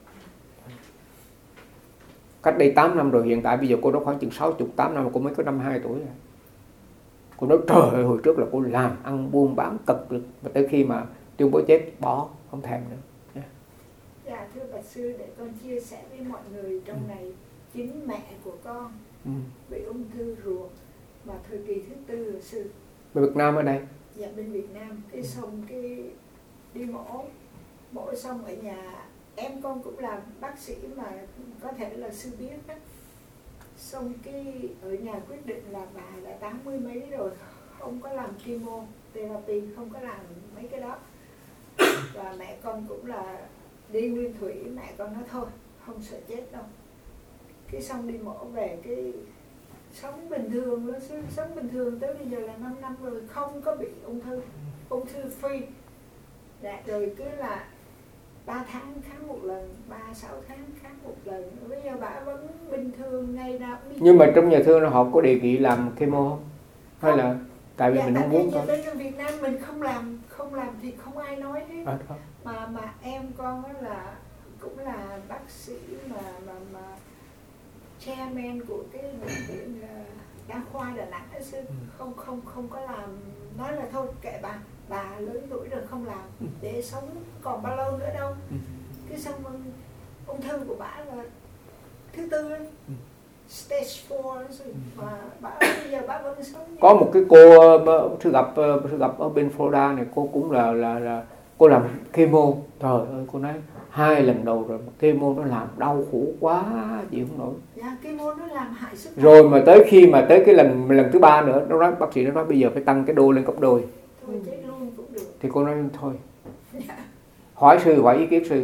Cách đây tám năm rồi, hiện tại bây giờ cô đó khoảng chừng sáu mươi, tám năm mà cô mới có năm mươi hai tuổi rồi. Cô nói trời ơi, hồi trước là cô làm ăn buôn bán cực lực, và tới khi mà tuyên bố chết bỏ, không thèm nữa. Yeah. Dạ thưa bà sư, để con chia sẻ với mọi người trong ừ. này, chính mẹ của con ừ. bị ung thư ruột, mà thời kỳ thứ tư rồi sư. Bên Việt Nam ở đây? Dạ bên Việt Nam. Cái xong cái đi mổ, mổ xong ở nhà, em con cũng làm bác sĩ mà có thể là sư biết đó. Xong cái ở nhà quyết định là bà đã tám mươi mấy rồi, không có làm chemotherapy, không có làm mấy cái đó. Và mẹ con cũng là đi nguyên thủy, mẹ con nói thôi, không sợ chết đâu. Cái xong đi mổ về cái sống bình thường đó, sống bình thường tới bây giờ là năm năm rồi, không có bị ung thư, ung thư free. Dạ, rồi cứ là ba tháng khám một lần, ba sáu tháng khám một lần. Bây giờ bà vẫn bình thường, ngày nào cũng đi. Nhưng mà trong nhà thương họ có đề nghị làm chemo không? Hay là tại vì dạ, mình tại không muốn vì thôi? bên Việt Nam mình không làm, không làm thì không ai nói hết. À, mà mà em con đó là cũng là bác sĩ mà mà mà chairman của cái bệnh viện đa khoa Đà Nẵng ấy, sư không không không có làm, nói là thôi kệ bà, bà lớn tuổi rồi không làm để sống còn bao lâu nữa đâu. Cái xong ung thư của bà là thứ tư ấy, stage four mà bà bây giờ bà vẫn sống. Có một cái cô sư gặp sư gặp ở bên Florida này, cô cũng là là là cô làm chemo, trời ơi cô nói hai lần đầu rồi chemo nó làm đau khổ quá chịu không nổi. Dạ, chemo nó làm hại sức. Rồi mà tới khi mà tới cái lần lần thứ ba nữa, nó nói bác sĩ nó nói bây giờ phải tăng cái đô lên gấp đôi. Thôi chết luôn cũng được. Thì cô nói thôi. Hỏi sư, hỏi ý kiến sư.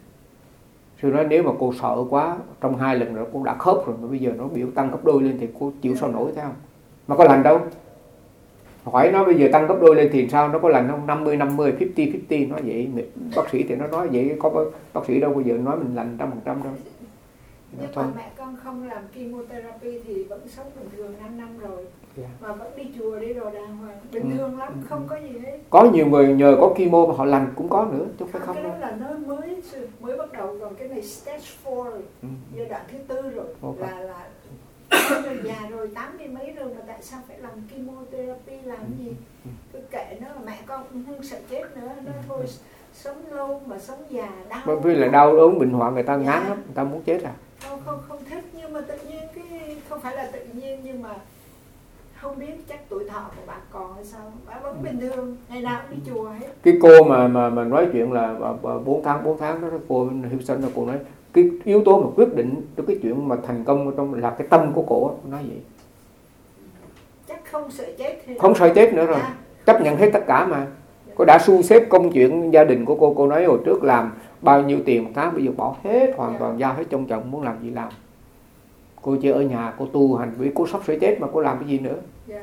Sư nói nếu mà cô sợ quá, trong hai lần nữa cô đã khớp rồi mà bây giờ nó biểu tăng gấp đôi lên thì cô chịu sao nổi, thấy không? Mà có lành đâu. Hỏi nó bây giờ tăng gấp đôi lên thì sao, nó có lành không? năm mươi năm mươi, năm mươi năm mươi, nói vậy. Bác sĩ thì nó nói vậy, có bác sĩ đâu bao giờ nói mình lành trăm phần trăm đâu. Nhưng mà mẹ con không làm chemotherapy thì vẫn sống bình thường năm năm rồi. Yeah. Mà vẫn đi chùa đi rồi đàng hoàng, bình ừ. thường lắm, không có gì hết. Có nhiều người nhờ có chemo mà họ lành cũng có nữa, chứ phải không, không cái đó đâu. Là nó mới mới bắt đầu, còn cái này stage four rồi, ừ. giai đoạn thứ tư rồi, okay. là là người già rồi, tám mươi mấy rồi mà tại sao phải làm chemotherapy, làm ừ. gì? Cứ kệ nó, mẹ con cũng không sợ chết nữa, nó thôi sống lâu mà sống già đau. Bởi vì là đau ốm bệnh hoạn người ta ngán lắm, người ta muốn chết à? Không không không thích, nhưng mà tự nhiên cái không phải là tự nhiên, nhưng mà không biết chắc tuổi thọ của bà còn hay sao, bà vẫn bình thường, ngày nào cũng đi chùa hết. Cái cô mà mà mà nói chuyện là bốn tháng bốn tháng đó, cô Houston là cô nói cái yếu tố mà quyết định cho cái chuyện mà thành công trong là cái tâm của cổ, nói vậy. Chắc không sợ chết thì không sợ chết nữa rồi, à. Chấp nhận hết tất cả mà. Cô đã thu xếp công chuyện gia đình của cô, cô nói hồi trước làm bao nhiêu tiền một tháng, bây giờ bỏ hết hoàn toàn, giao hết trong chồng, muốn làm gì làm. Cô chỉ ở nhà cô tu hành, vì cô sắp sửa chết mà cô làm cái gì nữa. Yeah.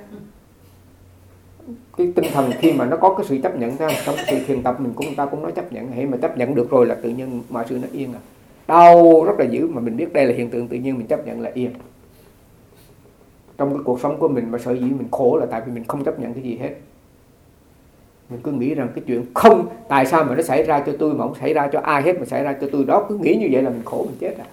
Cái tinh thần khi mà nó có cái sự chấp nhận, trong sự thiền tập mình cũng ta cũng nói chấp nhận, hễ mà chấp nhận được rồi là tự nhiên mọi sự nó yên à. Đau rất là dữ mà mình biết đây là hiện tượng tự nhiên, mình chấp nhận là yên. Trong cái cuộc sống của mình mà sở dĩ mình khổ là tại vì mình không chấp nhận cái gì hết. Mình cứ nghĩ rằng cái chuyện không, tại sao mà nó xảy ra cho tôi mà không xảy ra cho ai hết, mà xảy ra cho tôi đó, cứ nghĩ như vậy là mình khổ, mình chết à.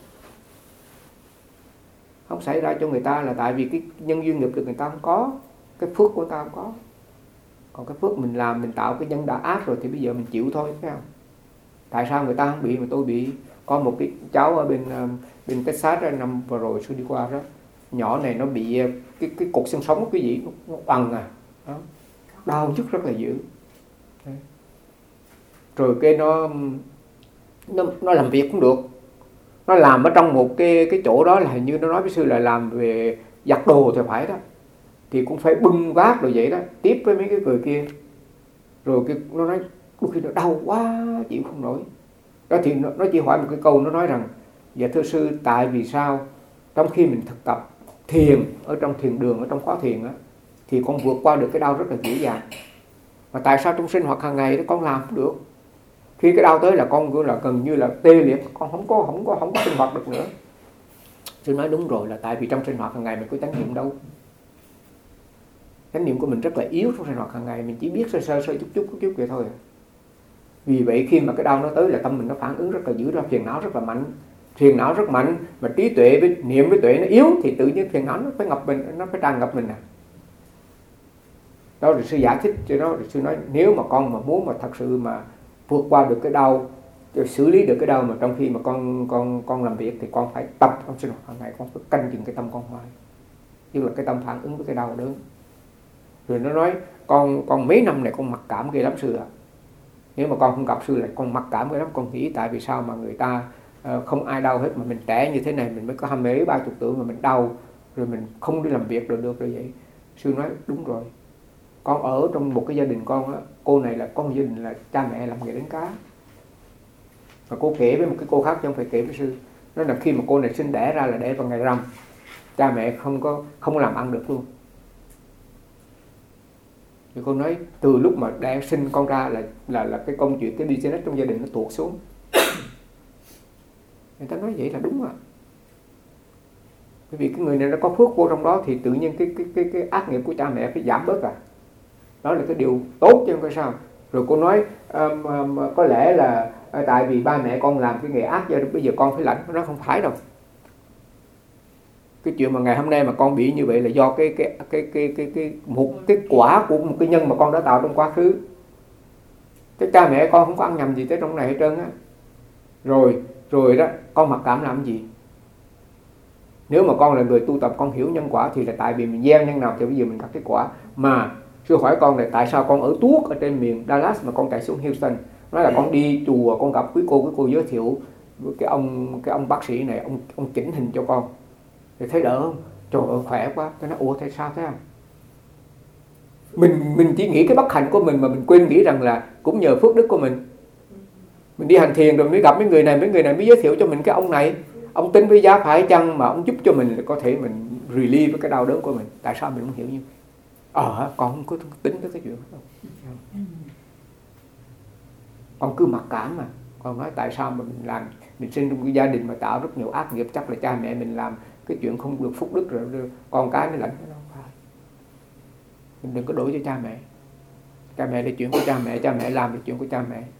Không xảy ra cho người ta là tại vì cái nhân duyên nghiệp được người ta không có, cái phước của người ta không có. Còn cái phước mình làm, mình tạo cái nhân đã ác rồi thì bây giờ mình chịu thôi, phải không? Tại sao người ta không bị mà tôi bị? Có một cái cháu ở bên bên Texas đó, năm vừa rồi sư đi qua đó, nhỏ này nó bị cái cái cột xương sống cái gì nó oằn à, đó. Đau nhức rất là dữ. Đấy. Rồi cái nó nó nó làm việc cũng được. Nó làm ở trong một cái cái chỗ đó là hình như nó nói với sư là làm về giặt đồ thì phải đó. Thì cũng phải bưng vác rồi vậy đó, tiếp với mấy cái người kia. Rồi cái nó nói đôi khi nó đau quá chịu không nổi. Đó thì nó, nó chỉ hỏi một cái câu, nó nói rằng dạ thưa sư, tại vì sao trong khi mình thực tập thiền ở trong thiền đường, ở trong khóa thiền á, thì con vượt qua được cái đau rất là dễ dàng, mà tại sao trong sinh hoạt hàng ngày đó con làm không được? Khi cái đau tới là con là gần như là tê liệt, con không có không có không có sinh hoạt được nữa. Sư nói đúng rồi, là tại vì trong sinh hoạt hàng ngày mình có chánh niệm đâu. Chánh niệm của mình rất là yếu trong sinh hoạt hàng ngày, mình chỉ biết sơ sơ sơ chút chút chút chút vậy thôi. Vì vậy khi mà cái đau nó tới là tâm mình nó phản ứng rất là dữ, ra phiền não rất là mạnh. Phiền não rất mạnh mà trí tuệ với niệm với tuệ nó yếu thì tự nhiên phiền não nó phải ngập mình, nó phải tràn ngập mình à. Đó rồi sư giải thích cho nó, rồi sư nói nếu mà con mà muốn mà thật sự mà vượt qua được cái đau, xử lý được cái đau mà trong khi mà con con con làm việc thì con phải tập trong sinh hoạt hàng ngày, con phải canh chừng cái tâm con hoài. tức là cái tâm phản ứng với cái đau đớn. Rồi nó nói con con mấy năm này con mặc cảm ghê lắm sư ạ. À. Nếu mà con không gặp sư lại con mặc cảm ghê lắm, con nghĩ tại vì sao mà người ta uh, không ai đau hết, mà mình trẻ như thế này mình mới có hai mấy ba chục tuổi mà mình đau, rồi mình không đi làm việc rồi được rồi vậy. Sư nói đúng rồi, con ở trong một cái gia đình con á, cô này là con gia đình là cha mẹ làm nghề đánh cá. Và cô kể với một cái cô khác chứ không phải kể với sư. Nói là khi mà cô này sinh đẻ ra là đẻ vào ngày rằm, cha mẹ không có không làm ăn được luôn. Thì cô nói từ lúc mà đẻ sinh con ra là là là cái công chuyện cái business trong gia đình nó tuột xuống. Người ta nói vậy là đúng à. Bởi vì cái người này nó có phước vô trong đó thì tự nhiên cái cái cái cái ác nghiệp của cha mẹ phải giảm bớt à. Đó là cái điều tốt chứ không phải sao. Rồi cô nói um, um, có lẽ là tại vì ba mẹ con làm cái nghề ác giờ bây giờ con phải lãnh. Nó không phải đâu. Cái chuyện mà ngày hôm nay mà con bị như vậy là do cái cái cái cái cái cái một cái quả của một cái nhân mà con đã tạo trong quá khứ. Cái cha mẹ con không có ăn nhầm gì tới trong này hết trơn á. Rồi rồi đó, con mặc cảm làm gì? Nếu mà con là người tu tập, con hiểu nhân quả thì là tại vì mình gieo nhân nào thì bây giờ mình gặp cái quả. Mà sư hỏi con là tại sao con ở tuốt ở trên miền Dallas mà con chạy xuống Houston? Nói là con đi chùa, con gặp quý cô, quý cô giới thiệu cái ông cái ông bác sĩ này, ông ông chỉnh hình cho con. Thì thấy đỡ không? Trời ơi khỏe quá. Tôi nói ủa thế sao thế không? Mình mình chỉ nghĩ cái bất hạnh của mình mà mình quên nghĩ rằng là cũng nhờ phước đức của mình. Mình đi hành thiền rồi mới gặp mấy người này, mấy người này mới giới thiệu cho mình cái ông này. Ông tin với giá phải chăng mà ông giúp cho mình là có thể mình relieve với cái đau đớn của mình. Tại sao mình không hiểu như vậy? Ờ, con không có tính tới cái chuyện đó. Con cứ mặc cảm mà. Con nói tại sao mà mình làm, mình sinh trong cái gia đình mà tạo rất nhiều ác nghiệp, chắc là cha mẹ mình làm cái chuyện không được phúc đức rồi con cái nó lãnh. Mình đừng có đổ cho cha mẹ. Cha mẹ là chuyện của cha mẹ, cha mẹ làm là chuyện của cha mẹ.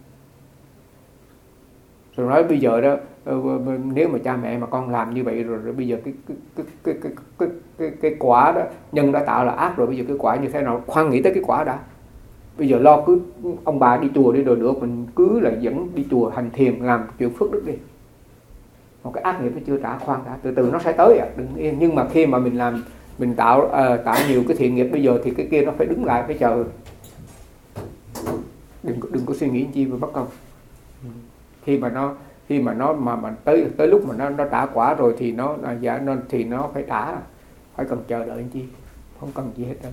Rồi nói bây giờ đó, nếu mà cha mẹ mà con làm như vậy rồi, rồi bây giờ cái cái cái cái cái cái cái, cái quả đó nhân đã tạo là ác rồi, bây giờ cái quả như thế nào? Khoan nghĩ tới cái quả đã. Bây giờ lo cứ ông bà đi chùa đi rồi được, mình cứ là dẫn đi chùa hành thiền làm chuyện phước đức đi. Một cái ác nghiệp nó chưa trả, khoan đã, từ từ nó sẽ tới à, đừng yên. Nhưng mà khi mà mình làm, mình tạo uh, tạo nhiều cái thiện nghiệp bây giờ thì cái kia nó phải đứng lại, phải chờ. Đừng đừng có suy nghĩ chi về bất công. Khi mà nó khi mà nó mà mà tới tới lúc mà nó nó trả quả rồi thì nó dạ nó thì nó phải trả, phải cần chờ đợi chi, không cần gì hết trơn.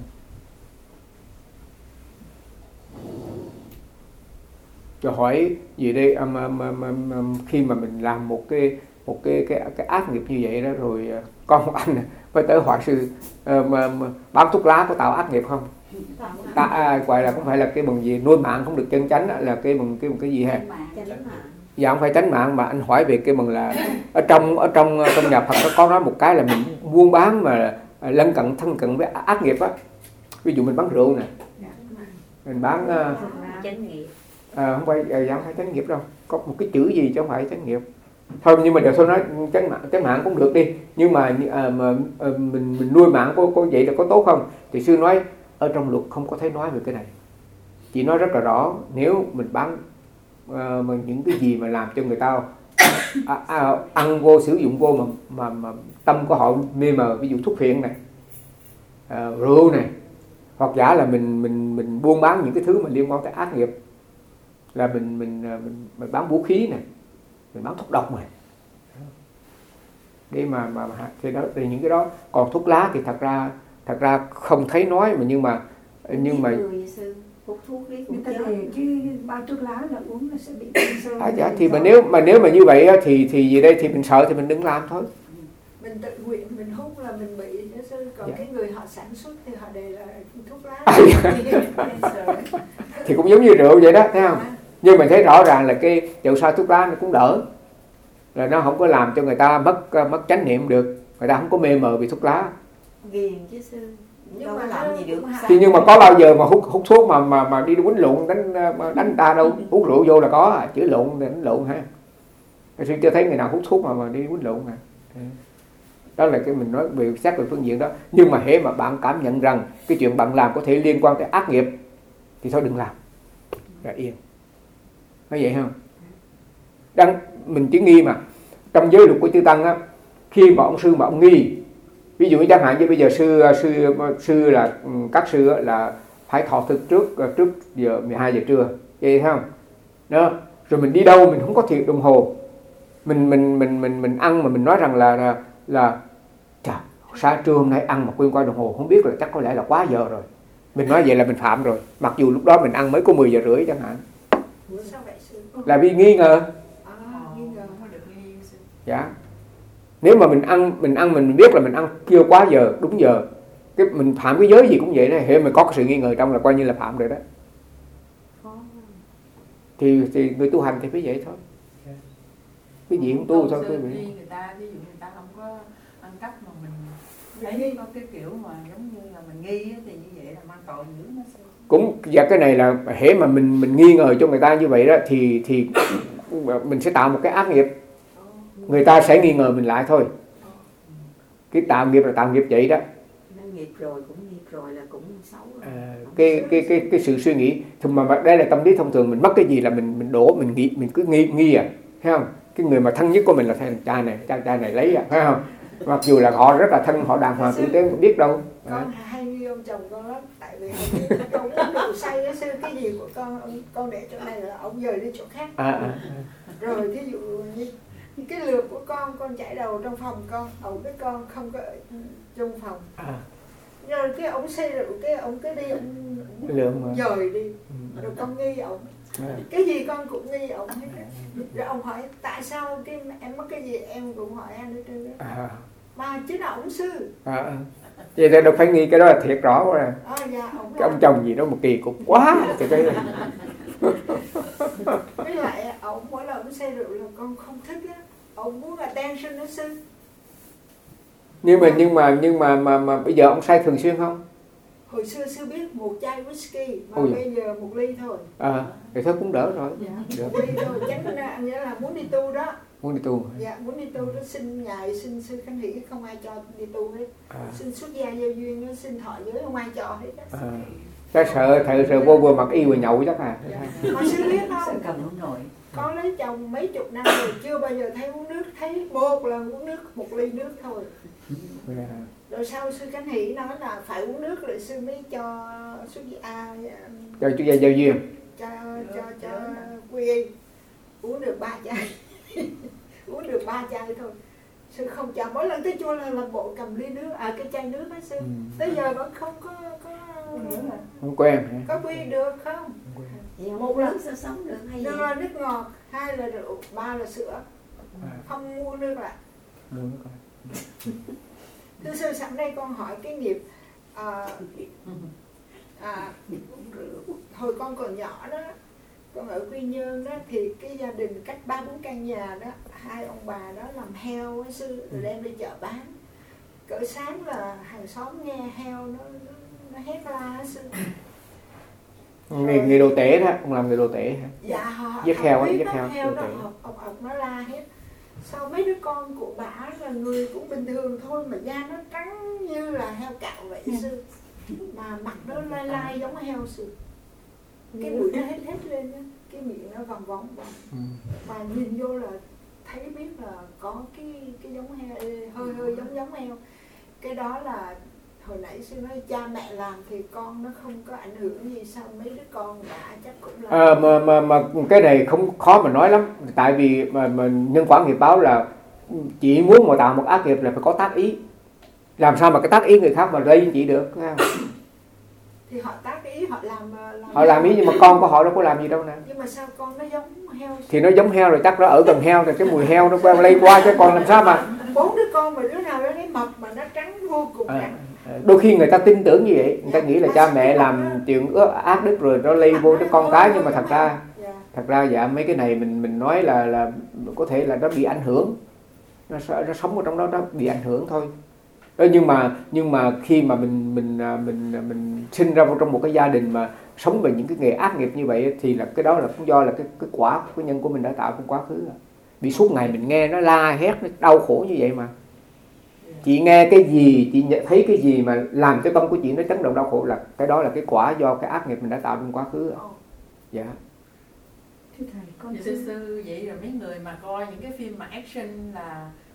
Cho hỏi gì đây, um, um, um, um, um, khi mà mình làm một cái một cái cái cái ác nghiệp như vậy đó rồi, con một anh phải tới hỏi sư um, um, bán thuốc lá có tạo ác nghiệp không? Ta, à, gọi là không phải là cái bằng gì nuôi mạng không được chân chánh, là cái bằng cái bằng cái gì hả? Dạ không phải tránh mạng, mà anh hỏi về cái bằng là ở trong ở trong trong nhà Phật nó có nói một cái là mình buôn bán mà lân cận thân cận với ác nghiệp á. Ví dụ mình bán rượu nè, mình bán uh, chánh nghiệp. À, không phải, dạ không phải chánh nghiệp đâu, có một cái chữ gì chứ không phải chánh nghiệp. Thôi nhưng mà để tôi nói chánh mạng, chánh mạng cũng được đi, nhưng mà, à, mà à, mình mình nuôi mạng có có vậy là có tốt không? Thì sư nói ở trong luật không có thấy nói về cái này, chỉ nói rất là rõ nếu mình bán à, mà những cái gì mà làm cho người ta à, à, ăn vô sử dụng vô mà mà, mà tâm của họ mê mờ, ví dụ thuốc phiện này, à, rượu này, hoặc giả là mình mình mình buôn bán những cái thứ mà liên quan tới ác nghiệp, là mình mình mình, mình bán vũ khí này, mình bán thuốc độc này, để mà mà thì đó thì những cái đó. Còn thuốc lá thì thật ra thật ra không thấy nói, mà nhưng mà nhưng mà hút thuốc đấy cũng người ta về chứ bao thuốc lá là uống là sẽ bị cancer. À, dạ, thì mà nếu mà nếu mà như vậy thì thì gì đây, thì mình sợ thì mình đừng làm thôi. Mình tự nguyện mình hút là mình bị, còn dạ. Cái người họ sản xuất thì họ đều là thuốc lá. À, dạ. Thì cũng giống như rượu vậy đó, thấy không? À. Nhưng mình thấy rõ ràng là cái rượu sao thuốc lá nó cũng đỡ, là nó không có làm cho người ta mất mất chánh niệm được, người ta không có mê mờ vì thuốc lá. Ghiền chứ sư, nhưng mà làm gì được. Thì nhưng mà có bao giờ mà hút hút thuốc mà mà mà đi quýnh lộn đánh đánh ta đâu, uống rượu vô là có, chữ lộn thì đánh lộn ha. Sư chưa thấy người nào hút thuốc mà mà đi quýnh lộn nè. Đó là cái mình nói về xét về phương diện đó. Nhưng mà hễ mà bạn cảm nhận rằng cái chuyện bạn làm có thể liên quan tới ác nghiệp thì thôi đừng làm, là yên. Nói vậy không? Đang mình chỉ nghi mà trong giới luật của chư tăng á, khi mà ông sư mà ông nghi Ví dụ chẳng hạn như bây giờ sư sư sư là các sư là phải thọ thực trước trước giờ mười hai giờ trưa, vậy thấy không? Đó. Rồi mình đi đâu mình không có thiệt đồng hồ. Mình mình mình mình mình ăn mà mình nói rằng là là, là chà, sáng trưa hôm nay ăn mà quên qua đồng hồ, không biết là chắc có lẽ là quá giờ rồi. Mình nói vậy là mình phạm rồi. Mặc dù lúc đó mình ăn mới có mười giờ rưỡi chẳng hạn. Sao vậy sư? Là vì nghi ngờ. À, nghi ngờ. Dạ. Nếu mà mình ăn mình ăn mình biết là mình ăn chưa quá giờ, đúng giờ, cái mình phạm cái giới gì cũng vậy đó, hệ mình có cái sự nghi ngờ trong là coi như là phạm rồi đó. Thì thì người tu hành thì phải vậy thôi. Cái gì cũng tu thôi quý vị. Người ta ví dụ người ta không có ăn cắp mà mình thấy có cái kiểu mà giống như là mình nghi thì như vậy là mang tội dữ nó sẽ... Cũng và cái này là hễ mà mình mình nghi ngờ cho người ta như vậy đó thì thì mình sẽ tạo một cái ác nghiệp. Người ta sẽ nghi ngờ mình lại thôi. Cái tạo nghiệp là tạo nghiệp vậy đó. Nó nghiệp rồi cũng nghiệp rồi là cũng xấu rồi. À, cái cái cái cái sự suy nghĩ thì mà đây là tâm lý thông thường, mình mất cái gì là mình mình đổ mình nghĩ mình cứ nghi nghi à, thấy không? Cái người mà thân nhất của mình là thằng cha này, cha cha này lấy à, phải không? Mặc dù là họ rất là thân, họ đàng hoàng tử tế, biết đâu. Con hay nghi ông chồng con lắm, tại vì ông uống rượu say á, sư cái gì của con con để chỗ này là ông dời đi chỗ khác. À, à. Rồi thí dụ như cái lượt của con, con chạy đầu trong phòng con, ông với con không có ở trong phòng. À. Rồi cái ông say rượu, cái ông cứ đi, ông dời đi, rồi con nghi ông. À. Cái gì con cũng nghi ông hết. Rồi ông hỏi tại sao cái em mất cái gì em cũng hỏi anh hết trơn đó. À. Mà chứ là ông sư. À. Vậy thì đâu phải nghi, cái đó là thiệt rõ rồi. À, dạ, ông cái ông chồng gì đó một kỳ cục quá thì cái này. Với lại ông mỗi lần ông say rượu là con không thích á, ông muốn attention đó sư. Nhưng mà nhưng mà nhưng mà mà, mà bây giờ ông say thường xuyên không? Hồi xưa sư biết một chai whisky mà Ôi. Bây giờ một ly thôi. À, thì thôi cũng đỡ rồi. Dạ. Một ly thôi, chắc là nghĩa là muốn đi tu đó. Muốn đi tu. Dạ, muốn đi tu đó, xin ngài, xin sư Khánh Hỷ không ai cho đi tu hết. À. Xin xuất gia giao duyên, nó xin thọ giới không ai cho hết. À. Chắc sợ thợ sợ vô vừa mặc y vừa nhậu chắc à. Dạ. Mà sư biết không? Sợ cầm không nổi. Con lấy chồng mấy chục năm rồi chưa bao giờ thấy uống nước, thấy một lần uống nước, một ly nước thôi. Yeah. Rồi sau sư Khánh Hỷ nói là phải uống nước rồi sư mới cho xuất gia cho xuất gia giao duyên. Cho cho cho quy y uống được ba chai. Uống được ba chai thôi. Sư không cho, mỗi lần tới chùa là làm bộ cầm ly nước, à cái chai nước á sư. Ừ. Tới giờ vẫn không có có không quen. Có quy được không? Vậy một lần sao sống được hay gì? Nước là nước ngọt, hai là rượu, ba là sữa. À. Không mua nước lại. Mua nước lại. Thưa sư, sẵn đây con hỏi cái nghiệp à, à, hồi con còn nhỏ đó, con ở Quy Nhơn đó, thì cái gia đình cách ba bốn căn nhà đó, hai ông bà đó làm heo ấy sư, rồi đem đi chợ bán. Cỡ sáng là hàng xóm nghe heo nó, nó, nó hét la ấy sư. Người, người đồ tể đó, ông làm người đồ tể hả? Dạ, họ, giết heo ấy, giết heo, heo đó, ọc, ọc, ọc nó la hết. Sau mấy đứa con của bà là người cũng bình thường thôi mà da nó trắng như là heo cạo vậy sư. Mà mặt nó lai lai giống heo sư. Cái mũi nó hết hết lên á, cái miệng nó vòng vòng vòng. Và nhìn vô là thấy biết là có cái cái giống heo, hơi hơi giống giống heo. Cái đó là hồi nãy sư nói cha mẹ làm thì con nó không có ảnh hưởng gì, sao mấy đứa con đã chắc cũng là à, mà mà mà cái này không khó mà nói lắm, tại vì mà, mà nhân quả nghiệp báo là chị muốn mà tạo một ác nghiệp là phải có tác ý, làm sao mà cái tác ý người khác mà gây chị được, thấy không? Thì họ tác ý, họ làm, làm họ làm ý nhưng mà con của họ đâu có làm gì đâu nè. Nhưng mà sao con nó giống heo? Thì nó giống heo rồi chắc nó ở gần heo rồi cái mùi heo nó quen lây qua chứ con làm sao mà bốn đứa con mà đứa nào đó thấy mập mà nó trắng vô cùng à, trắng. Đôi khi người ta tin tưởng như vậy, người ta nghĩ là cha mẹ làm chuyện ác đức rồi nó lây vô cái con cái, nhưng mà thật ra thật ra dạ mấy cái này mình mình nói là là có thể là nó bị ảnh hưởng, nó nó sống ở trong đó nó bị ảnh hưởng thôi. Đó, nhưng mà nhưng mà khi mà mình mình mình mình, mình sinh ra trong một cái gia đình mà sống về những cái nghề ác nghiệp như vậy thì là cái đó là cũng do là cái cái quả cái nhân của mình đã tạo trong quá khứ. Bị suốt ngày mình nghe nó la hét, nó đau khổ như vậy mà. Chị nghe cái gì, chị thấy cái gì mà làm cho tâm của chị nó chấn động đau khổ là cái đó là cái quả do cái ác nghiệp mình đã tạo trong quá khứ. Dạ. Thưa thầy, con sư sư vậy rồi mấy người mà coi những cái phim mà action là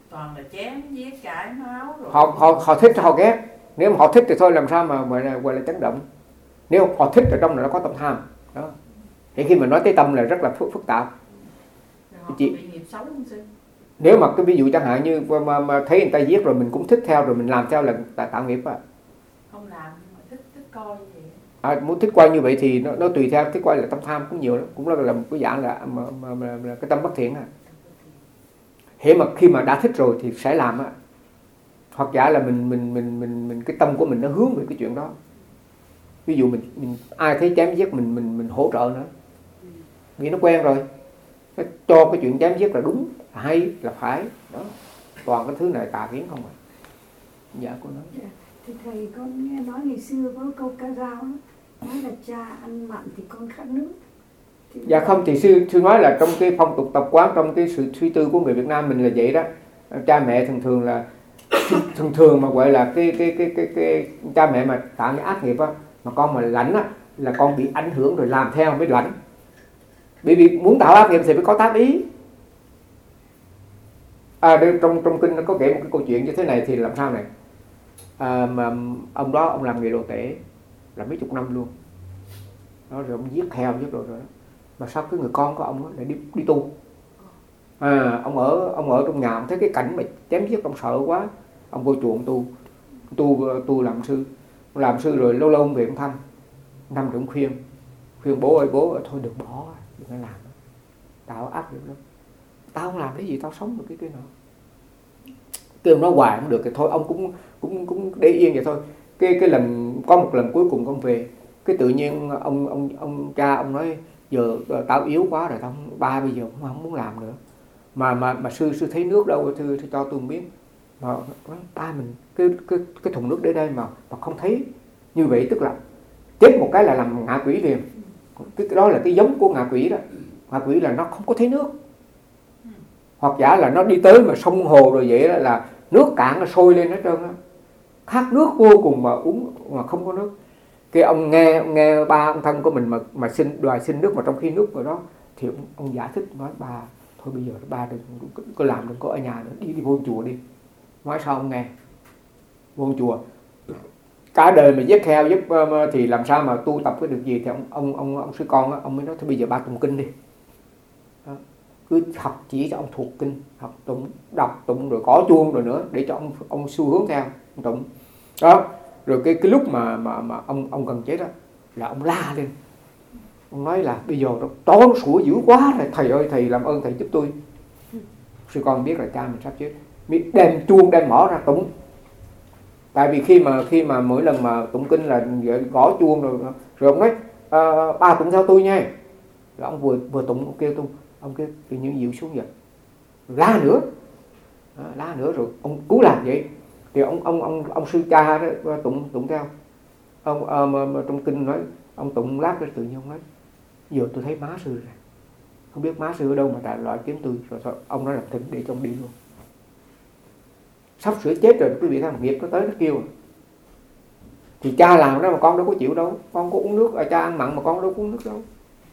toàn là chém giết cãi máu rồi. Họ họ họ thích họ ghét. Nếu mà họ thích thì thôi làm sao mà gọi là gọi là chấn động. Nếu họ thích ở trong này nó có tâm tham đó. Thì khi mà nói tới tâm là rất là phức, phức tạp. Họ chị bị nghiệp xấu không sư? Nếu mà cái ví dụ chẳng hạn như mà, mà thấy người ta giết rồi mình cũng thích theo rồi mình làm theo là tạo, tạo nghiệp á. Không làm mà thích thích coi như vậy. À, muốn thích quay như vậy thì nó, nó tùy theo, thích quay là tâm tham cũng nhiều lắm, cũng là, là một cái dạng là mà, mà, mà, mà cái tâm bất thiện à. Thế mà khi mà đã thích rồi thì sẽ làm á, hoặc giả là mình mình mình mình mình cái tâm của mình nó hướng về cái chuyện đó. Ví dụ mình, mình ai thấy chém giết mình mình mình hỗ trợ nữa, vì nó quen rồi, nó cho cái chuyện chém giết là đúng, là hay, là phải đó. Toàn cái thứ này tà kiến không à. Dạ cô nói. Dạ. Thì thầy con nghe nói ngày xưa có câu ca dao đó, nói là cha ăn mặn thì con khát nước. Thì dạ không, thì sư sư nói là trong cái phong tục tập quán, trong cái sự suy tư của người Việt Nam mình là vậy đó. Cha mẹ thường thường là thường thường mà gọi là cái cái cái cái, cái cha mẹ mà tạo cái ác nghiệp á, mà con mà lãnh á là con bị ảnh hưởng rồi làm theo mới lãnh. Bởi vì muốn tạo ác nghiệp thì phải có tác ý. À, đây, trong trong kinh nó có kể một cái câu chuyện như thế này thì làm sao này. À, mà ông đó ông làm nghề đồ tể là mấy chục năm luôn. Đó, rồi ông giết heo giết rồi rồi. Mà sao cái người con của ông đó lại đi đi tu. À, ông ở ông ở trong nhà ông thấy cái cảnh mà chém giết ông sợ quá, ông vô chùa ông tu tu tu làm sư, làm sư rồi lâu lâu ông về ông thăm, thăm rồi ông khuyên khuyên bố ơi bố ơi, thôi đừng bỏ, đừng có làm, tạo áp lực lắm, tao không làm cái gì tao sống được cái cái nào, kêu nó hoài không được thì thôi ông cũng cũng cũng để yên vậy thôi. Cái cái lần có một lần cuối cùng ông về, cái tự nhiên ông ông ông cha ông nói giờ tao yếu quá rồi, tao ba bây giờ cũng không muốn làm nữa, mà mà mà sư sư thấy nước đâu sư, sư cho tôi một miếng, mà nói ba mình cái cái cái thùng nước để đây mà mà không thấy, như vậy tức là chết một cái là làm ngạ quỷ liền. Cái đó là cái giống của ngạ quỷ đó. Ngạ quỷ là nó không có thấy nước, hoặc giả là nó đi tới mà sông hồ rồi vậy đó, là nước cạn nó sôi lên hết trơn á, khát nước vô cùng mà uống mà không có nước. Cái ông nghe ông nghe ba ông thân của mình mà mà xin đòi xin nước, mà trong khi nước rồi đó thì ông, ông giải thích nói ba thôi bây giờ ba đừng có làm, đừng có ở nhà nữa, đi đi vô chùa đi. Nói sao ông nghe, vô chùa cả đời mà giết heo giết thì làm sao mà tu tập cái được gì. Thì ông ông ông ông sư con á, ông mới nói thôi bây giờ ba tụng kinh đi đó. Cứ học chỉ cho ông thuộc kinh, học tụng, đọc tụng rồi có chuông rồi nữa để cho ông ông xu hướng theo ông tụng đó. Rồi cái cái lúc mà mà mà ông ông gần chết đó là ông la lên, ông nói là bây giờ nó trón sủa dữ quá rồi, thầy ơi thầy làm ơn thầy giúp tôi. Sư con biết là cha mình sắp chết, đem chuông đem mỏ ra tụng. Tại vì khi mà khi mà mỗi lần mà tụng kinh là gõ chuông rồi rồi ông nói à, ba tụng theo tôi nha. Là ông vừa vừa tụng ông kêu tôi, ông kêu tự nhiên dịu xuống vậy, la nữa à, la nữa rồi ông cứu làm vậy. Thì ông ông ông ông sư cha đó tụng tụng theo ông à, mà, mà trong kinh nói ông tụng lát rồi tự nhiên ông nói giờ tôi thấy má sư rồi, không biết má sư ở đâu mà đại loại kiếm tôi rồi thôi. Ông nói làm thịt để cho ông đi luôn, sắp sửa chết rồi quý vị thấy nghiệp nó tới nó kêu. Thì cha làm đó mà con đâu có chịu đâu, con có uống nước, à, cha ăn mặn mà con đâu có uống nước đâu.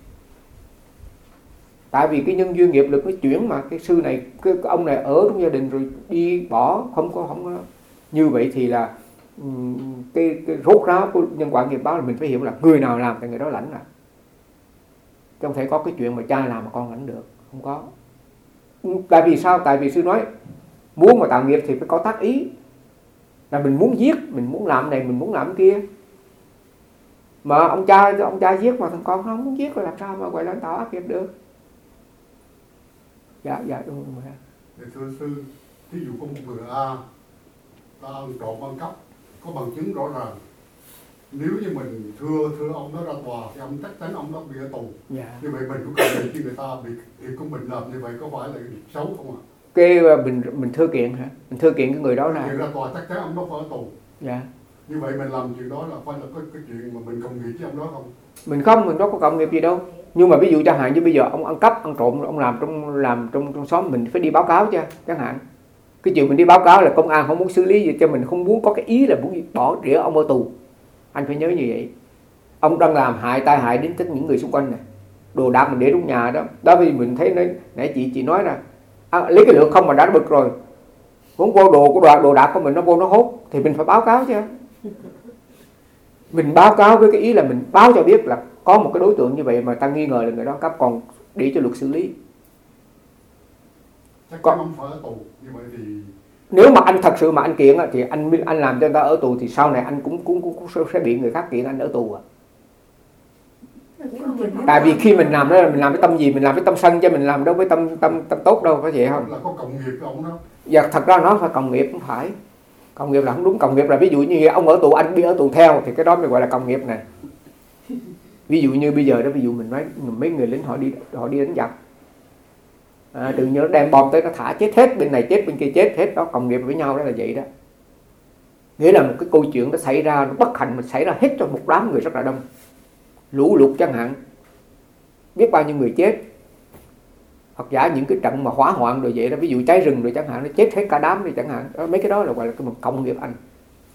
Tại vì cái nhân duyên nghiệp lực nó chuyển mà, cái sư này cái, cái ông này ở trong gia đình rồi đi bỏ không có không có như vậy thì là cái, cái rốt ráo của nhân quả nghiệp báo là mình phải hiểu là người nào làm thì người đó lãnh à. Chứ không thể có cái chuyện mà cha làm mà con lãnh được, không có. Tại vì sao? Tại vì sư nói muốn mà tạo nghiệp thì phải có tác ý, là mình muốn giết, mình muốn làm này, mình muốn làm kia. Mà ông cha ông cha giết mà thằng con không muốn giết rồi làm sao mà gọi là tạo ác nghiệp được. Dạ dạ đúng rồi. Thì thưa sư, ví dụ có một người A ta ăn trộm ăn cắp, có bằng chứng rõ ràng, nếu như mình thưa thưa ông đó ra tòa thì ông chắc chắn ông đó bị ở tù. Dạ. Như vậy mình cũng cần để cho người ta bị thì cũng mình làm như vậy có phải là xấu không ạ? Cái mình mình thưa kiện hả? Mình thưa kiện cái người đó là. Người ra tòa chắc chắn ông đó phải ở tù. Dạ. Như vậy mình làm chuyện đó là phải là cái, cái chuyện mà mình cộng nghiệp với ông đó không? Mình không, mình đâu có cộng nghiệp gì đâu. Nhưng mà ví dụ chẳng hạn như bây giờ ông ăn cắp, ăn trộm, ông làm trong làm trong trong xóm mình phải đi báo cáo chứ, chẳng hạn. Cái chuyện mình đi báo cáo là công an không muốn xử lý gì cho mình, không muốn có cái ý là muốn bỏ để ông ở tù. Anh phải nhớ như vậy. Ông đang làm hại tai hại đến tất những người xung quanh này. Đồ đạc mình để trong nhà đó. Đó vì mình thấy nãy chị chị nói là à, lấy cái lượng không mà đã bực rồi. Muốn vô đồ của đồ, đồ đạc của mình nó vô nó hút thì mình phải báo cáo chứ. Mình báo cáo với cái ý là mình báo cho biết là có một cái đối tượng như vậy mà ta nghi ngờ là người đó cấp, còn để cho luật xử lý. Chắc chắn ông phải ở tù như vậy thì nếu mà anh thật sự mà anh kiện thì anh anh làm cho người ta ở tù thì sau này anh cũng cũng cũng, cũng sẽ bị người khác kiện anh ở tù à. Tại vì khi mình làm đó là mình làm với tâm gì, mình làm với tâm sân chứ mình làm đâu với tâm tâm tâm tốt đâu, có vậy không? Là có cộng nghiệp của ông đó. Dạ thật ra nó phải cộng nghiệp, không phải. Cộng nghiệp là không đúng. Cộng nghiệp là ví dụ như ông ở tù anh đi ở tù theo thì cái đó mới gọi là cộng nghiệp này. Ví dụ như bây giờ đó, ví dụ mình nói mấy người lính họ đi họ đi đánh giặc, à, tự nhiên nó đem bom tới nó thả chết hết, bên này chết bên kia chết hết, đó cộng nghiệp với nhau đó là vậy đó. Nghĩa là một cái câu chuyện nó xảy ra, nó bất hạnh mà xảy ra hết cho một đám người rất là đông. Lũ lụt chẳng hạn, biết bao nhiêu người chết, hoặc giả những cái trận mà hỏa hoạn rồi vậy đó, ví dụ cháy rừng rồi chẳng hạn, nó chết hết cả đám rồi chẳng hạn, mấy cái đó là gọi là cái một cộng nghiệp anh.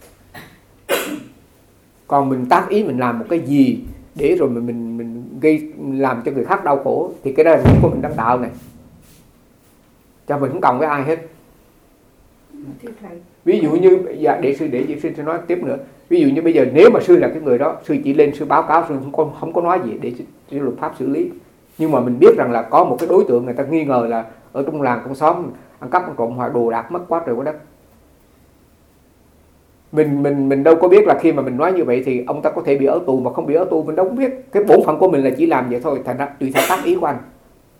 Còn mình tác ý mình làm một cái gì để rồi mình mình mình gây làm cho người khác đau khổ thì cái đó là nghiệp của mình đang tạo này, cho mình không cộng với ai hết. Ví dụ như dạ, để sư để sư sư nói tiếp nữa. Ví dụ như bây giờ nếu mà sư là cái người đó, sư chỉ lên sư báo cáo, sư không có không có nói gì để cho luật pháp xử lý. Nhưng mà mình biết rằng là có một cái đối tượng người ta nghi ngờ là ở trong làng trong xóm ăn cắp ăn trộm hoặc đồ đạc mất quá trời quá đất. Mình mình mình đâu có biết là khi mà mình nói như vậy thì ông ta có thể bị ở tù mà không bị ở tù, mình đâu có biết. Cái bổn phận của mình là chỉ làm vậy thôi, thành ra tùy theo tác ý của anh.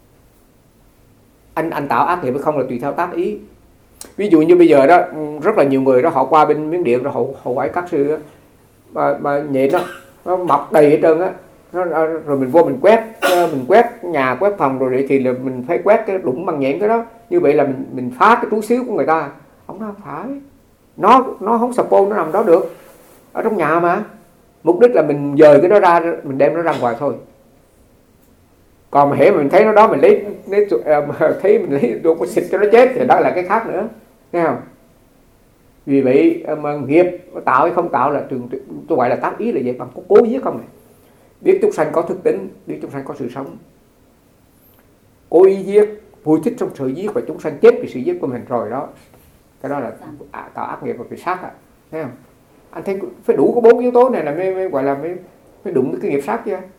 Anh anh tạo ác nghiệp hay không là tùy theo tác ý. Ví dụ như bây giờ đó, rất là nhiều người đó họ qua bên Miến Điện rồi họ họ quải các sư đó, mà mà nhện đó nó mọc đầy hết trơn á, rồi mình vô mình quét mình quét nhà quét phòng rồi thì là mình phải quét cái đụng bằng nhện cái đó, như vậy là mình mình phá cái trú xíu của người ta. Không nó phải, nó nó không suppose nó nằm đó được, ở trong nhà mà, mục đích là mình dời cái đó ra, mình đem nó ra ngoài thôi. Còn mà hễ mình thấy nó đó mình lấy, lấy thấy mình lấy đồ xịt cho nó chết thì đó là cái khác nữa, nghe không? Vì vậy mà nghiệp tạo hay không tạo là trường tôi gọi là tác ý là vậy, bằng có cố giết không này. Biết chúng sanh có thức tính, biết chúng sanh có sự sống, cố ý giết, vui thích trong sự giết và chúng sanh chết vì sự giết của mình rồi đó, cái đó là tạo ác nghiệp và bị sát à, thấy không? Anh thấy phải đủ có bốn yếu tố này là mới, mới gọi là mới, mới đụng với cái nghiệp sát chưa?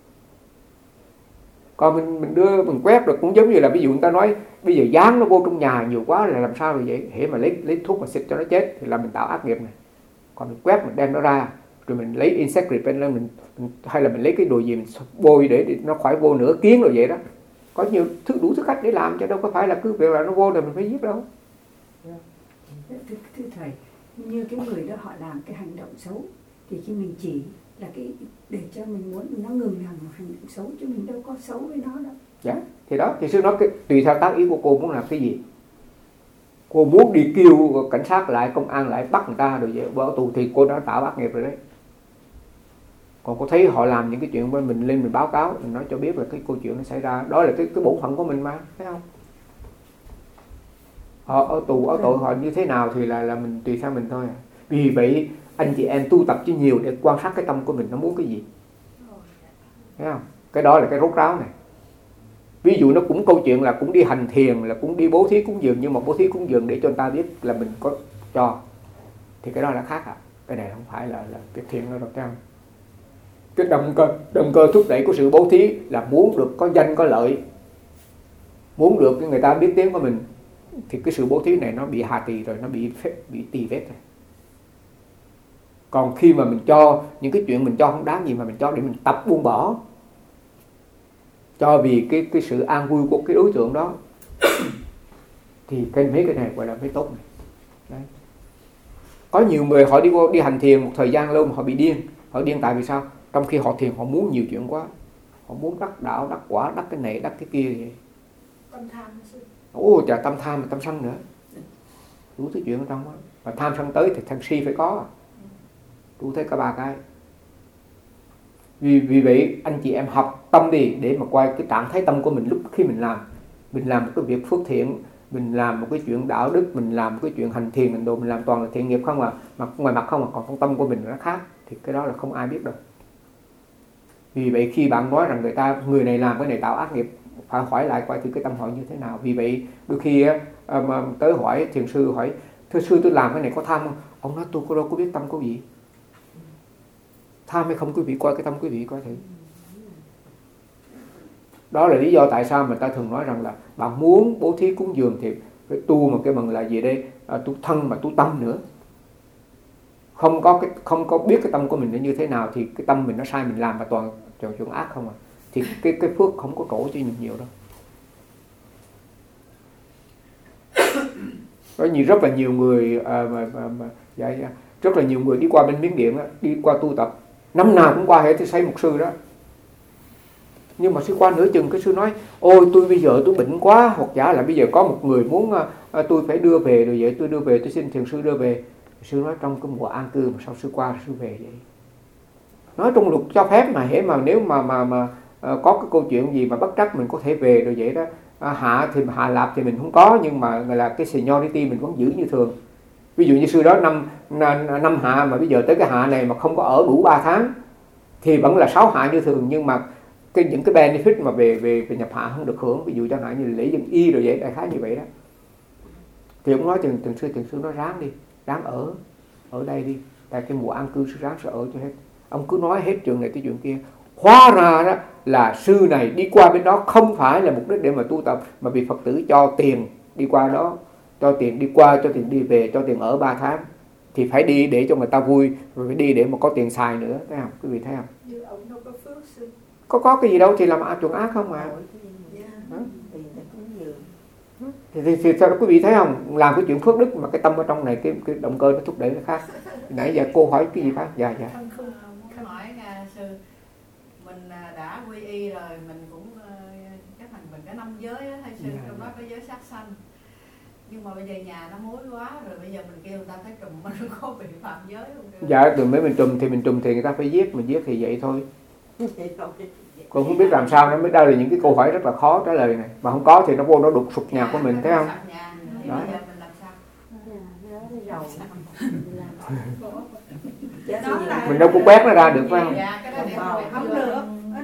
Còn mình mình đưa mình quét rồi cũng giống như là ví dụ người ta nói bây giờ dán nó vô trong nhà nhiều quá là làm sao rồi vậy? Hễ mà lấy lấy thuốc mà xịt cho nó chết thì là mình tạo ác nghiệp này. Còn mình quét mình đem nó ra rồi mình lấy insect repellent lên mình, mình hay là mình lấy cái đồ gì mình bôi để, để nó khỏi vô nửa kiến rồi vậy đó. Có nhiều thứ đủ thứ cách để làm chứ đâu có phải là cứ việc là nó vô rồi mình phải giết đâu. Thưa, thưa thầy, như cái người đó họ làm cái hành động xấu thì khi mình chỉ là cái để cho mình muốn nó ngừng làm một hành động xấu chứ mình đâu có xấu với nó đâu. Dạ, thì đó thì sư nói cái tùy theo tác ý của cô muốn làm cái gì. Cô muốn đi kêu cảnh sát lại, công an lại bắt người ta rồi vậy bỏ tù thì cô đã tạo ác nghiệp rồi đấy. Còn cô thấy họ làm những cái chuyện bên mình lên mình báo cáo, mình nói cho biết là cái câu chuyện nó xảy ra, đó là cái cái bổn phận của mình mà, thấy không? Họ ở tù ở tội họ như thế nào thì là là mình tùy theo mình thôi. Vì vậy anh chị em tu tập chứ nhiều để quan sát cái tâm của mình nó muốn cái gì, thấy không? Cái đó là cái rốt ráo này. Ví dụ nó cũng câu chuyện là cũng đi hành thiền, là cũng đi bố thí cúng dường, nhưng mà bố thí cúng dường để cho người ta biết là mình có cho thì cái đó là khác à. Cái này không phải là là việc thiện đâu, thấy không? Cái động cơ động cơ thúc đẩy của sự bố thí là muốn được có danh có lợi, muốn được người ta biết tiếng của mình, thì cái sự bố thí này nó bị hà tỳ rồi, nó bị bị tỳ vết rồi. Còn khi mà mình cho những cái chuyện mình cho không đáng gì mà mình cho để mình tập buông bỏ, cho vì cái cái sự an vui của cái đối tượng đó thì cái mấy cái này gọi là mấy tốt này. Đấy. Có nhiều người họ đi vô đi hành thiền một thời gian lâu mà họ bị điên. Họ điên tại vì sao? Trong khi họ thiền họ muốn nhiều chuyện quá, họ muốn đắc đạo, đắc quả, đắc cái này, đắc cái kia vậy. Tâm tham. Ồ, chả tâm tham mà tâm sân nữa, đủ thứ chuyện ở trong đó. Mà tham sân tới thì tham si phải có, đủ thấy cả ba cái. Vì vì vậy anh chị em học tâm đi để mà quay cái trạng thái tâm của mình lúc khi mình làm, mình làm một cái việc phước thiện, mình làm một cái chuyện đạo đức, mình làm một cái chuyện hành thiền, mình đồ mình làm toàn là thiện nghiệp không à, mà ngoài mặt không à, còn trong tâm của mình nó khác thì cái đó là không ai biết đâu. Vì vậy khi bạn nói rằng người ta người này làm cái này tạo ác nghiệp, phải hỏi lại coi thử cái tâm họ như thế nào. Vì vậy đôi khi á, mà tới hỏi thiền sư, hỏi thưa sư tôi làm cái này có tham không? Ông nói tôi đâu có biết tâm quý vị. Tham hay không quý vị coi cái tâm quý vị coi thử. Đó là lý do tại sao mà ta thường nói rằng là bạn muốn bố thí cúng dường thì phải tu một cái bằng là gì đây, à, tu thân mà tu tâm nữa. Không có cái không có biết cái tâm của mình nó như thế nào thì cái tâm mình nó sai, mình làm mà toàn chuyện chuyện ác không à. Thì cái cái phước không có trổ cho mình nhiều đâu. Có nhiều rất là nhiều người à, mà, mà, mà dạ, dạ, rất là nhiều người đi qua bên Miến Điện á, đi qua tu tập năm nào cũng qua hệ thì xây một sư đó. Nhưng mà sư qua nửa chừng cái sư nói ôi tôi bây giờ tôi bệnh quá, hoặc giả là bây giờ có một người muốn à, tôi phải đưa về rồi vậy tôi đưa về, tôi xin thiền sư đưa về. Sư nói trong cái mùa an cư mà sao sư qua sư về vậy? Nói trong luật cho phép mà hễ mà nếu mà mà mà à, có cái câu chuyện gì mà bất trắc mình có thể về rồi vậy đó. À, hạ thì hạ lạp thì mình không có, nhưng mà là cái seniority mình vẫn giữ như thường. Ví dụ như sư đó năm năm hạ mà bây giờ tới cái hạ này mà không có ở đủ ba tháng thì vẫn là sáu hạ như thường, nhưng mà cái những cái benefit mà về về về nhập hạ không được hưởng, ví dụ chẳng hạn như lễ dân y rồi vậy, đại khái như vậy đó. Thì ông nói tiền tiền sư tiền sư nói ráng đi, ráng ở ở đây đi, tại cái mùa an cư sư ráng sẽ ở cho hết. Ông cứ nói hết chuyện này tới chuyện kia. Hóa ra đó là sư này đi qua bên đó không phải là mục đích để mà tu tập, mà vì Phật tử cho tiền đi qua đó, cho tiền đi qua, cho tiền đi về, cho tiền ở ba tháng thì phải đi để cho người ta vui, rồi phải đi để mà có tiền xài nữa, thấy không? Quý vị thấy không? Như ông đâu có phước sư. Có có cái gì đâu, thì làm ác chuyện ác không mà. Thì, thì, thì sao đó quý vị thấy không? Làm cái chuyện phước đức mà cái tâm ở trong này, cái, cái động cơ nó thúc đẩy nó khác. Nãy giờ cô hỏi cái gì phải? Dạ dạ. Muốn hỏi uh, sư, mình đã quy y rồi, mình cũng uh, chấp hành mình cái năm giới á, hay sư, trong đó có giới sát sanh. Nhưng mà bây giờ nhà nó mối quá rồi, bây giờ mình kêu người ta phải trùm, mình có bị phạm giới không? Dạ, từ mấy mình trùm thì mình trùm thì người ta phải giết, mình giết thì vậy thôi. Con không biết làm sao, nó mới đây là những cái câu hỏi rất là khó trả lời này. Mà không có thì nó vô nó đục sụp nhà của mình, thấy không? Đó. Mình đâu có quét nó ra được phải không? Không được.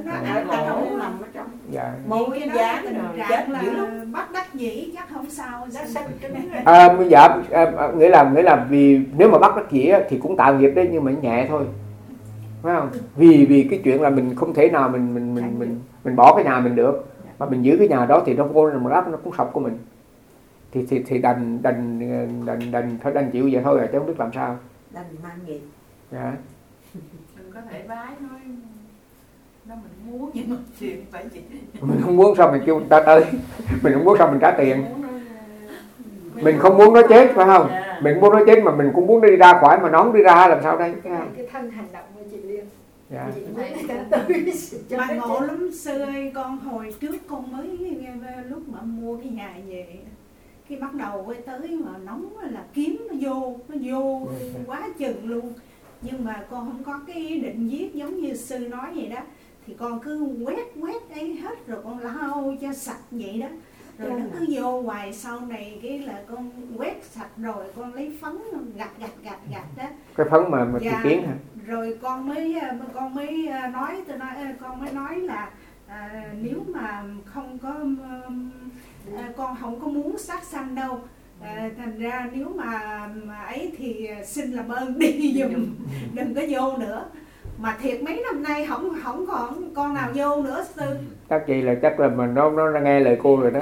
Dạ. Một cái giá nó chết dữ lắm. Bắt đắc dĩ chắc không sao. À, dạ, à, nghĩa là nghĩa là vì nếu mà bắt đắc dĩ thì cũng tạo nghiệp đấy, nhưng mà nhẹ thôi, phải không? Vì vì cái chuyện là mình không thể nào mình mình mình mình mình bỏ cái nhà mình được, mà mình giữ cái nhà đó thì nó vô là một lát nó cũng sập của mình. Thì thì thì đành đành đành đành phải đành chịu vậy thôi, rồi chứ không biết làm sao. Đành mang nghiệp. Dạ. Mình có thể bái nói nó mình muốn, nhưng mà chuyện phải gì? Mình không muốn sao mình kêu người ta tới, mình không muốn sao mình trả tiền. Mình không muốn nó chết phải không? Mình muốn nó chết mà mình cũng muốn nó đi ra khỏi, mà nó không đi ra làm sao đây? Cái, cái thân hành động của chị Liên. Dạ. Mà ngộ lắm sư ơi, con hồi trước con mới lúc mà mua cái nhà về, khi bắt đầu quay tới mà nóng là kiếm nó vô, nó vô quá chừng luôn. Nhưng mà con không có cái ý định giết giống như sư nói vậy đó, thì con cứ quét quét ấy hết rồi con lau cho sạch vậy đó, rồi nó cứ vô hoài. Sau này cái là con quét sạch rồi con lấy phấn gạch gạch gạch gạch đó, cái phấn mà mà dạ, kiến hả? Rồi con mới con mới nói tôi nói con mới nói là à, nếu mà không có à, con không có muốn sát sanh đâu. À, thành ra nếu mà, mà ấy thì xin làm ơn đi dùm, đừng có vô nữa. Mà thiệt mấy năm nay không không còn con nào vô nữa sư. Chắc vậy là chắc là mình nó nó nghe lời cô rồi đó.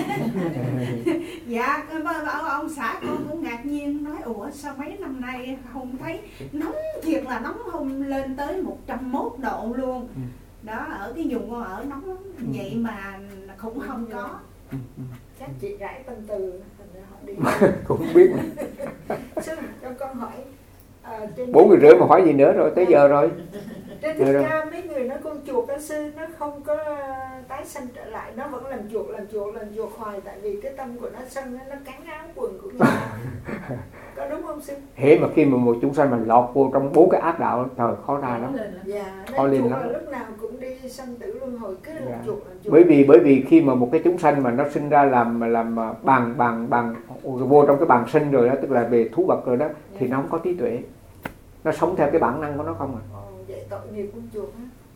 Dạ, ông, ông xã con cũng ngạc nhiên nói ủa sao mấy năm nay không thấy nóng, thiệt là nóng, không lên tới một trăm mốt độ luôn. Đó, ở cái vùng con ở nóng lắm, vậy mà cũng không có. Chắc chị rải tâm từ họ đi. Cũng không biết. Sư, cho con hỏi bốn người rưỡi mà hỏi gì nữa rồi, tới giờ rồi. Trên Thích Ca mấy người nói con chuột đó sư, nó không có tái sanh trở lại, nó vẫn làm chuột, làm chuột, làm chuột hoài, tại vì cái tâm của nó sân nó cắn áo quần của người. Có đúng không sư? Hễ mà khi mà một chúng sanh mà lọt vô trong bốn cái ác đạo, trời khó ra lắm. Dạ, khó lên chuột lắm. là lúc nào cũng đi sanh tử luân hồi, cứ làm dạ. chuột, làm chuột. Bởi vì bởi vì khi mà một cái chúng sanh mà nó sinh ra làm làm bằng bằng bằng vô trong cái bằng sinh rồi đó, tức là về thú vật rồi đó, thì nó không có trí tuệ. Nó sống theo cái bản năng của nó không à. Ồ, vậy tội nghiệp con chuột á.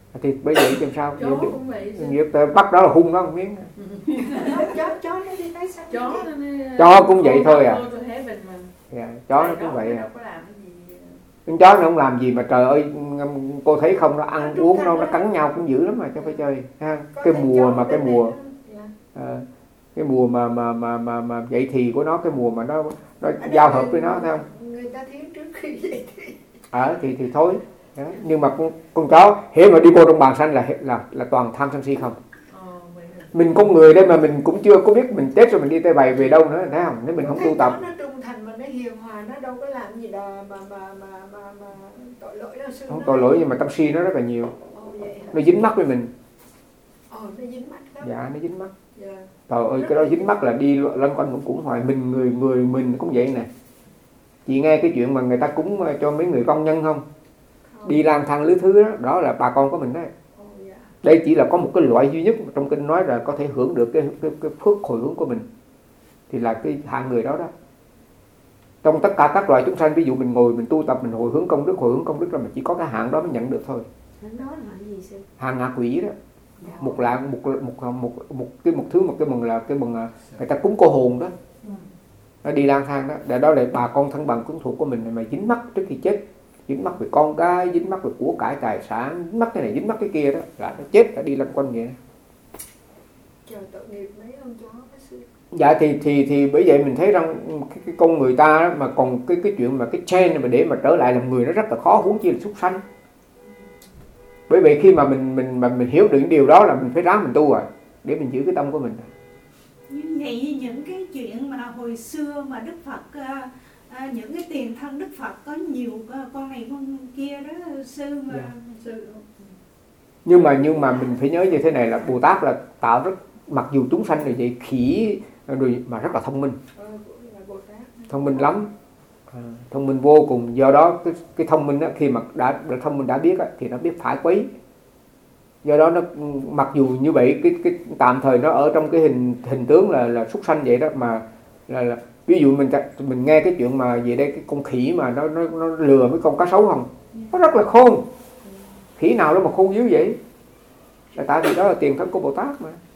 Thì bởi vậy làm sao? Chó cũng vậy. Nghiệp bắt đó là hung nó một miếng. chó chó nó đi tái sanh. Chó chó cũng vậy thôi à. Yeah, chó nó cũng vậy à. Con chó nó không làm gì mà trời ơi, cô thấy không, nó ăn uống nó nó cắn nhau cũng dữ lắm mà chứ phải chơi ha. Cái mùa mà cái mùa à, cái mùa mà mà mà mà mà dậy thì của nó, cái mùa mà nó nó giao hợp với nó, thấy không? Người ta thiếu trước khi dậy thì. Ở à, thì thì thôi. Đó. Nhưng mà con con chó hễ mà đi vô trong bàn xanh là là là toàn tham sân si không. Mình con người đây mà mình cũng chưa có biết mình chết rồi mình đi Tây Bày về đâu nữa, thấy không? Nếu mình không tu tập. Nó trung thành và nó hiền hòa, nó đâu có làm gì đó mà mà mà mà, mà tội lỗi đâu. Không tội lỗi nhưng mà tâm si nó rất là nhiều. Ồ, vậy nó dính mắc với mình. Ồ, nó dính mắt đó. Dạ, nó dính mắc. Dạ. Trời ơi, cái đó dính mắc là đi lân quanh cũng cũng hoài. Mình người người mình cũng vậy nè. Chị nghe cái chuyện mà người ta cúng cho mấy người công nhân không? Không. Đi lang thang lứa thứ đó, đó là bà con của mình đấy. Đây chỉ là có một cái loại duy nhất mà trong kinh nói là có thể hưởng được cái, cái, cái phước hồi hướng của mình, thì là cái hạng người đó đó. Trong tất cả các loài chúng sanh, ví dụ mình ngồi mình tu tập mình hồi hướng công đức, hồi hướng công đức là mình chỉ có cái hạng đó mới nhận được thôi. Đó là gì sư? Hạng ngạ quỷ đó. Dạ. Một là một một một một, một cái một thứ một cái mừng là cái mừng người ta cúng cô hồn đó. Nó đi lang thang đó, để đó là bà con thân bằng quyến thuộc của mình mà dính mắc trước khi chết. Dính mắc về con cái, dính mắc về của cải tài sản, dính mắc cái này dính mắc cái kia đó, là nó chết, nó đi lanh quanh vậy. Trời, tội nghiệp mấy ông chó cái sư. Dạ thì thì thì bởi vậy mình thấy rằng cái, cái con người ta đó, mà còn cái cái chuyện mà cái chain mà để mà trở lại làm người nó rất là khó, huống chi là súc sanh. Bởi vậy khi mà mình mình mà mình hiểu được những điều đó là mình phải ráng mình tu rồi để mình giữ cái tâm của mình. Như vậy những cái chuyện mà hồi xưa mà Đức Phật À, những cái tiền thân Đức Phật có nhiều con này con kia đó sư mà. Yeah. Sư. Nhưng mà nhưng mà mình phải nhớ như thế này là Bồ Tát là tạo rất, mặc dù chúng sanh là vậy khỉ rồi mà rất là thông minh, thông minh lắm, à, thông minh vô cùng. Do đó cái, cái thông minh đó, khi mà đã, đã thông minh đã biết đó, thì nó biết phải quấy. Do đó nó mặc dù như vậy cái cái tạm thời nó ở trong cái hình hình tướng là là súc sanh vậy đó, mà là, là ví dụ mình mình nghe cái chuyện mà về đây cái con khỉ mà nó nó nó lừa mấy con cá sấu không, nó rất là khôn. Khỉ nào đó mà khôn dữ vậy, là tại vì đó là tiền thân của Bồ Tát mà.